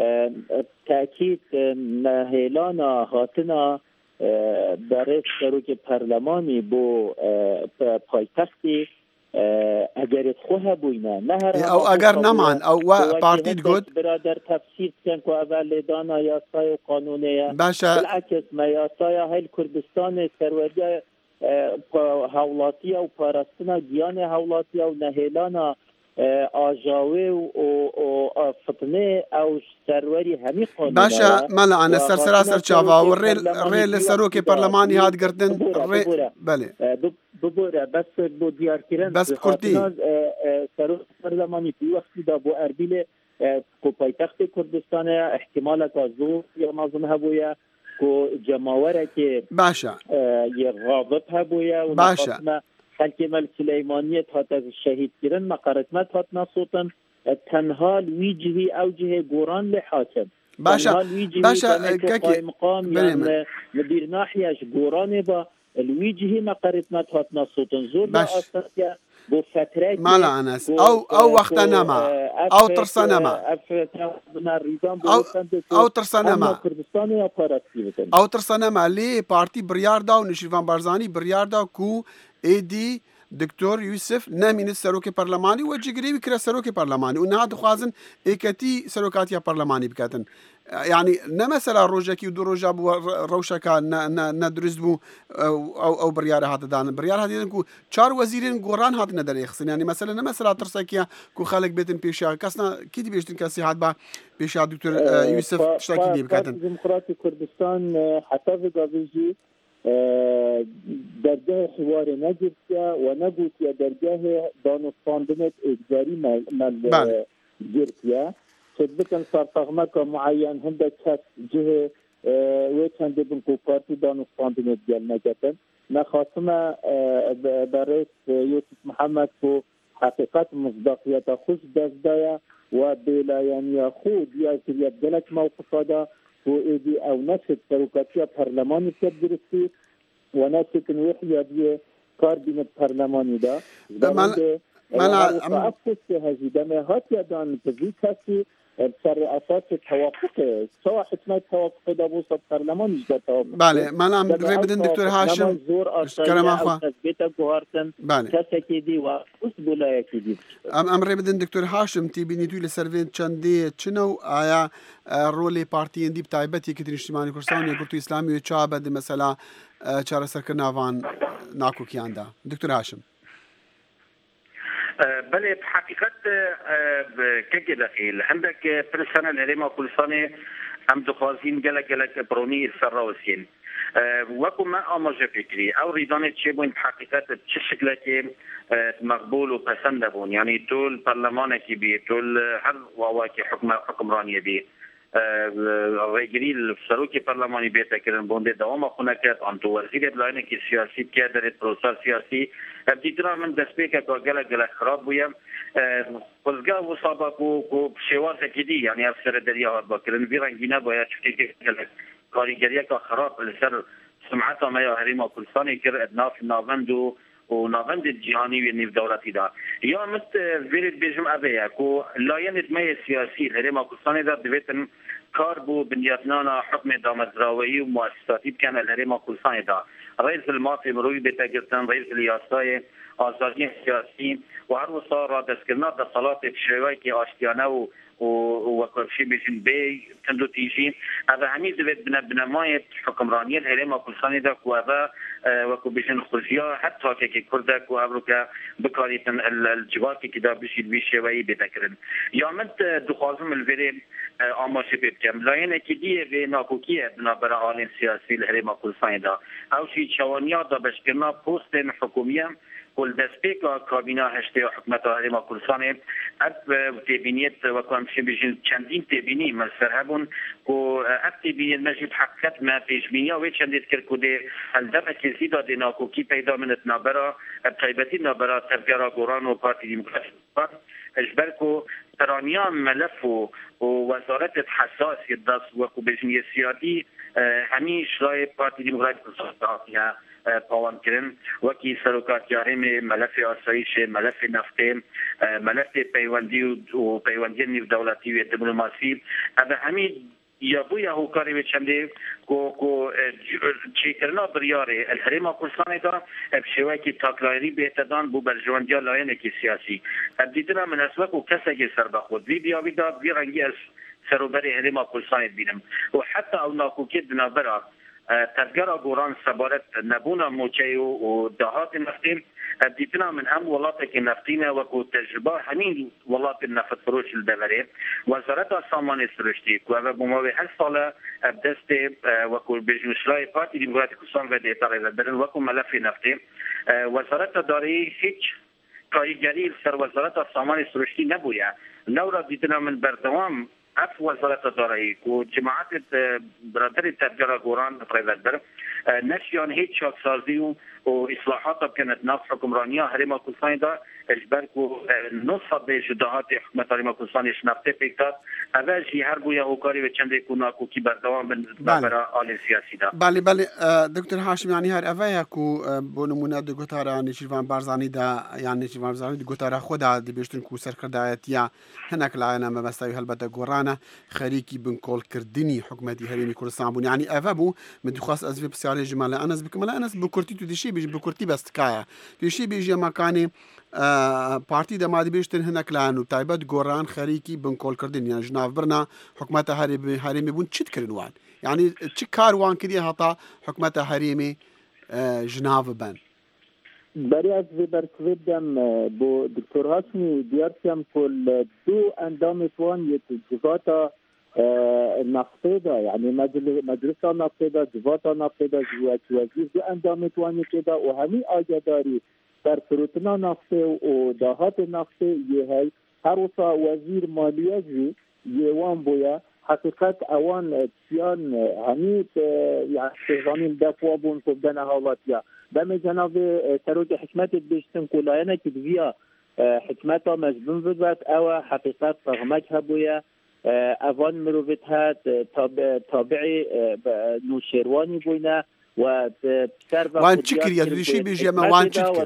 تأكيد نهيلانا هاتنا برای سروکی پارلمانی بو پایتختی اگر خواه بوینه نه او اگر نمان او پارتی گود برادر تفسیر کن که اول دانا یاسای قانونیه باشه بالعکس ما یاسای هل کردستان سرودی هولاتی و پارستنا گیان هولاتی و نهیلانا آجاوی و فطنه او سروری همی قانون باشا مالا انا سرسرا سرچاوا و ریل ریل سروک پارلمانی هات گردن بله ببوره بس بو دیار کردن بس کردی سروک پارلمانی بی وقتی دا بو اربیل کو پایتخت کردستان احتمال تازو یا مازن هبویا کو جماوره که باشا یه غابت هبویا و باشا خلق مل سلیمانیت هات از شهید کردن مقارنت هات نصوتن تنها الوجهي اوجه قران لحاكم باشا باشا كاكي مقام يعني مدير ناحيه قران با الوجهي مقارنت هات نصوتن زور باشا مالا انس او او وقتنا ما او ترسنا ما او او ترسنا ما او ترسنا ما لي بارتي برياردا و نشيفان بارزاني برياردا كو ايدي دكتور يوسف نامين سروك برلماني وجيغري بكرا سروك برلماني ونها دخوازن ايكتي سروكاتيا برلماني بكاتن يعني نمثلا روجاكي ودو روجا بو روشكا ندرس بو او او بريار هذا دان بريار هذا كو چار وزيرين قران هذا ندر يخصن يعني مثلا نمثلا ترسكيا كو خالق بيتن بيشا كاسنا كيدي بيشتن كاسي هاد با بيشا دكتور يوسف تشتاكي دي بكاتن ديمقراطي كردستان حتى في قابيجي درجه حوار نجرسيا ونقوت يا درجه دانستاندنت اجباري مال جرسيا خدمتن صارتغمك معين هندك كاس جهه ويتشان دبن كو بارتي دانستاندنت ديال نجاتن نخاصمه برئيس يوسف محمد كو حقيقة مصداقية خوش دزدايا وبلا يعني يخوض يأكل يبدلك موقف هذا وإيدي أو نشد سروكاتية برلماني كبدرسي ونشد نوحي بيه كاربينة برلماني دا مالا مالا أفكس هذه دمهات يدان بذيك هسي بسر أساس التوافق سواء حكمة توافق دا بوسط برلمان يجب توافق بله مالا عم ريبدن دكتور هاشم كرم أخوة تثبيت جوهرتن بله كسكي دي وأس بولايكي دي ام ام ريبدن دكتور هاشم تيبيني توي لسرفين چندي چنو آيا رولي بارتيين دي بتايبتي كتير اجتماعي كردستان يقولوا اسلامي وچابد مثلا چارە سەرکردناوان ناکۆکیاندا دکتور هاشم بله بحقیقت که دخیل عندك پرسنه الهرم كردستان هم دخوازين گلک گلک برونی سراوسين وكو ما آماجه فكري او ريدانه چه بوين بحقيقت چه شكله که مقبول و پسند بون يعني طول برلمانه كي بي طول هر واواكي حكم حكمرانيه بي ريجري السروكي برلماني بيتا كرن بونده دوام خونه کرد انتو وزیر بلاینه که سیاسی که در پروسه سیاسی ابتدا من دسپیکه که گله گله خراب بویم خلقا و سابقو کو شواز کدی یعنی افسر دریا با کرن ویرنگینه باید چفتی که کاریگریه که خراب لسر سمعت ما یا هریم کردستان کر ادناف ناوند و و ناوند جهانی و نیو دولتی دا یا مت ویرد بیجم ابیا کو لاین دمای سیاسی هریم کردستان دا دویتن کار بو بنیادنانا حکم دامزراوی و مؤسساتی بکن الهریم کردستان دا رئیس المافی مروی بتاگرتن رئیس الیاسای آزادی سیاسی و هر وصار را دستگرنا دا صلات بشروی که آشتیانه و و وكرشي بيجن بي تندو تيجي هذا عميد بنا بنماية حكمرانية الهرم وكلساني داك وهذا وكو بيجن خرجيا حتى كي كردك وابروكا بكاري الجوار كي كدا بيشي بيشي وي بتكرن يامنت دخوازم الفيري آماشي بيبكم لاين اكيدية في ناكوكية بنا برا آلين سياسي الهرم وكلساني دا او شي شوانيا دا بشكرنا بوستين حكومية كل دسبيكا كابينة هشتي حكمة هرم كردستان اب تبينيت وكم شي بيجن چندين تبيني مسرهبون كو اب تبينيت مجد حقيقت ما بيجبينيا و چنديت كركودي الدبا كزيدا ديناكو كي پیدا منت نابرا بطيبتي نابرا تفجرا قران و بارتي ديمقراطي اجبركو ترانيان ملف و وزارت حساس يدس وكو بيجن سيادي هميش راي بارتي ديمقراطي كردستان پاوان کرن وکی سروکات یاریم ملف آسایش ملف نفتی ملف پیوندی و پیوندی نیو دولتی و دیپلماسی اما همین یا بو یا هوکاری و چنده کو کو چی کرنا بریاره الهرم کردستان دا بشوی کی تاکلاری بهتدان بو برجواندیا لاین کی سیاسی دیدنا مناسبه کو کسا کی سر بخود وی بیا وی دا بی رنگی سروبر الهرم کردستان بینم و حتی او ناکو کدنا برا تذكرة قران سبارت نبونا موچي ودهات النفتين بديتنا من هم ولاتك النفتين وكو تجربة همين ولات النفط فروش الدولاري وزارة السامان سرشتي وهذا بموضوع هل صالة بدست وكو بجنشلاي بارتي ديمقراطي كسان ودي طاري لدرن وكو ملف نفتين وزارة داري هيج کارگری سر وزارت سامان سرشتی نبوده. نورا دیدنا من بردوام اف وزارت دارایی که جماعت برادر تبجر گوران پریوت بر نشیان هیچ شاکسازی و اصلاحات بکنت نفس حکمرانی ها هرما کلسانی دا اجبر که نصف به جداهات حکومت هرما کلسانی شنفته پیکتاد اول جی هر بویا هوکاری و چنده کناکو کی بردوام برا آل سیاسی دا. بله بله دکتر هاشم یعنی هر اوه کو بونمونه دو گوتارا نشیوان بارزانی دا یعنی نشیوان بارزانی دو گوتارا خدا دی بیشتن کو سرکردایتیا هناك لاینا مبستوی هلبته گورانا خریکی بن کول کردنی حکومتی هرمی کردستان بون یعنی اوه بو من خاص از بسیاری جمال انس بکمل انس بکرتی تو دیشی بیج بکرتی بست کایا دیشی بیج مکانی پارتی دمادی بیشتن هناك لانو تایبت گوران خریکی بن کول کردن یعنی جناب برنا حکومت هرمی هرمی بون چیت کردوان یعنی چی کاروان کدی هتا حکومت هرمی جناب بن برای از برکویدم با دکتر هاشمی دیارتیم کل دو اندام توان یه جواتا نقطه دا یعنی مجلس نقطه دا جواتا نقطه دا جوات وزیر دو اندام توانی که دا و همی آگاداری در فروتنا نقطه و داهات نقطه یه هی هر وصا وزیر مالیه جی یه وان بویا حقیقت اوان تیان همی یعنی شهرانین دفوا بون کبدن حالاتیا دم جناب سروج حکمت بیشتن کلاینا که دویا حکمت ها مجبون بودد او حقیقت فهمک هبویا اوان مروفت هاد تابعی نوشیروانی بوینا و وان چکر یا دوشی بیجی اما وان چکر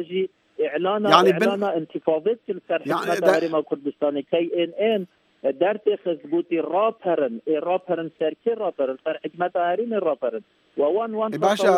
اعلانا يعني اعلانا انتفاضات سر حكمت هرم كردستان كي ان ان در تخزبوتي رابرن رابرن سركي رابرن سر حكمت هرم رابرن ووان وان باشا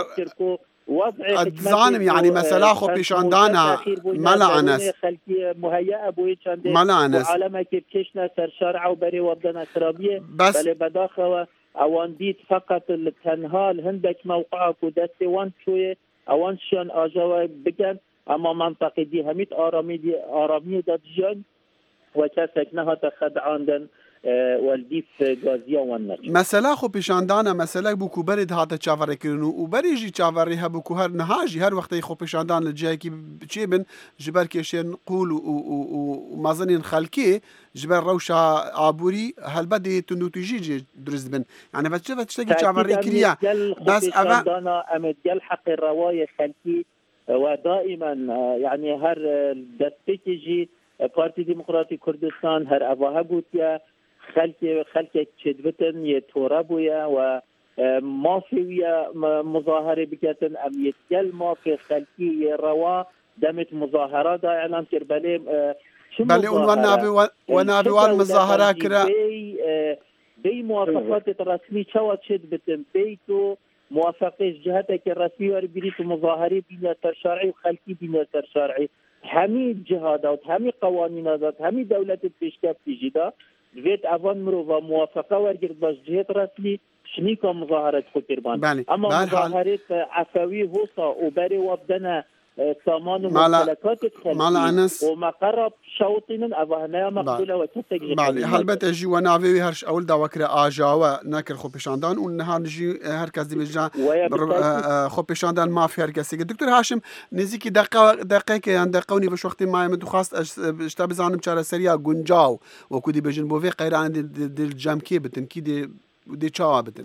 الظالم يعني مثلا خو بيشاندانا ملعنس خلقي مهيئه بوي چند ملعنس عالمه كيف كشنا سر شرع وبري وبدنا ترابيه بل بداخله اوان ديت فقط التنهال هندك موقعك ودستي وان شويه اوان شان اجاوي بگن اما منطقه دي هميت آرامی دي آرامی داد جان و کسک نه تا خدعاندن والدیف گازیا ونش مثلا خو پیشاندانه مثلا بو کو برید هاته چاوره کرنو او بریجی چاوره هبو کو هر نهاجی هر وقت خو پیشاندان لجای کی چی بن جبر کشن قول او مازنین خلکی جبر روشا عبوري هل بدي تنوتيجي درز بن يعني بتشوف تشتكي چاوره كريا بس انا امد حق الروايه خلكي ودائما يعني هر دستيجي بارتي ديمقراطي كردستان هر ابوها بوتيا خلك خلك چدبتن يتورابويا و مافيا مظاهره بكتن ام يتجل مافي خلكي روا دمت مظاهرات اعلان كربلي بل ونابي ونابي والمظاهره كرا بي موافقات الرسمي شو چدبتن بيتو موافقه جهتك الرسمي وربيت مظاهره بين الشرعي وخلكي بين الشرعي همي جهادات همي قوانين ذات همي دولة پیشکش تجدا دویت اوان مرو و موافقه ورگرد باش جهت رسمی شنیکا مظاهرات خود کربان اما مظاهرات عفوی هوسا و بری وابدنا سامان و ممتلکات خلقی و مقرب شوطين اوهنه مقبوله و تتجه بله هلبت اجي وناوي هرش اول دا وكره اجاوا ناكر خو پیشاندان و نهار نجي هر کس دی بجا خو پیشاندان ما في هر کسی دکتر هاشم نزيكي دقه دقيقه يعني دقوني باش وقت ما مدو خاص اشتا بزانم چاره سريا گنجاو و كودي بجن بو في قيران دي الجامكي بتن كي دي دي چاوا بتن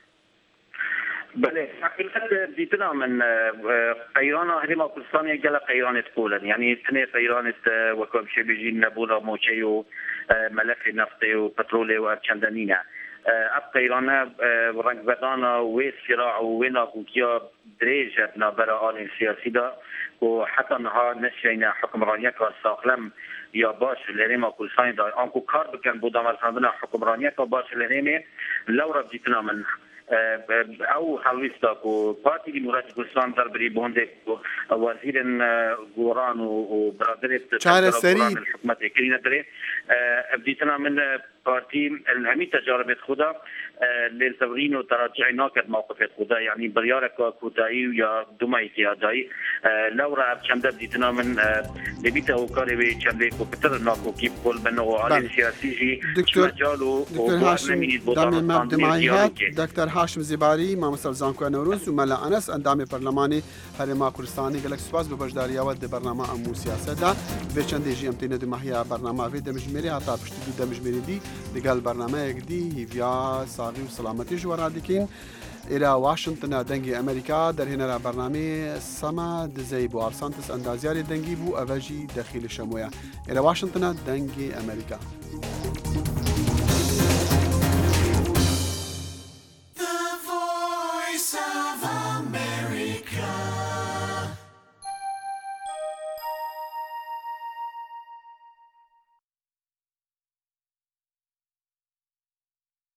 بله حقیقت دیتنا من قیران هرما کردستان یکل قیران تقولا يعني تنه قیران وكم شي بيجي نبولا موچي و ملف نفطي و بترول و چندانينا اب قیران رنگ بدانا و صراع و ناکوکیا دريج نابرا آل سیاسی دا و حتی نها نشینا حکمرانیه که ساخلم یا باش لرما کردستان دا آنکو کار بکن بودم از هندنا حکمرانیه که باش لرمه لورا دیتنا من او حلويستا کو پارتي ديمقراطي كردستان در بري بونده وزير غوران و برادرت چاره سري الحكومه كرينا دري بديتنا من بارتي الهمي تجارب خدا للتورين وتراجع ناكد موقف خدا يعني بريارك كوتاي يا دمايتي هذاي لو رأى كم بديتنا من لبيته وكاري كم ليكو بتر ناكو كيف كل منه على سياسي دكتور دكتور هاشم دامي مبدأ معيات دكتور هاشم زباري ما مسل زانكو نوروز وملا أنس أندامي برلماني هرما كردستاني قالك سباس ببجداري ود برنامج أمو سياسة دا بيشان دي جي أمتين دو محيا برنامج في دمجمري هتا بشتدو دمجمري دي لقال برنامج دي هيفيا صاغي وسلامتي جوارا ديكين إلى واشنطن دنجي أمريكا در هنا برنامج سما دزي بو أرسانتس أندازياري دنجي بو أفاجي داخل الشموية إلى واشنطن دنجي أمريكا.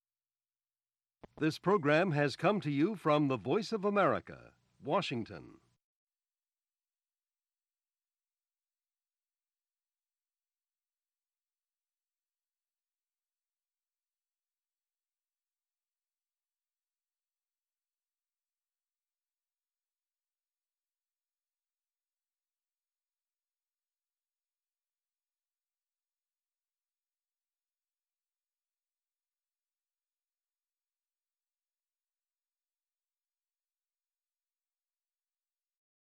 This program has come to you from the Voice of America, Washington.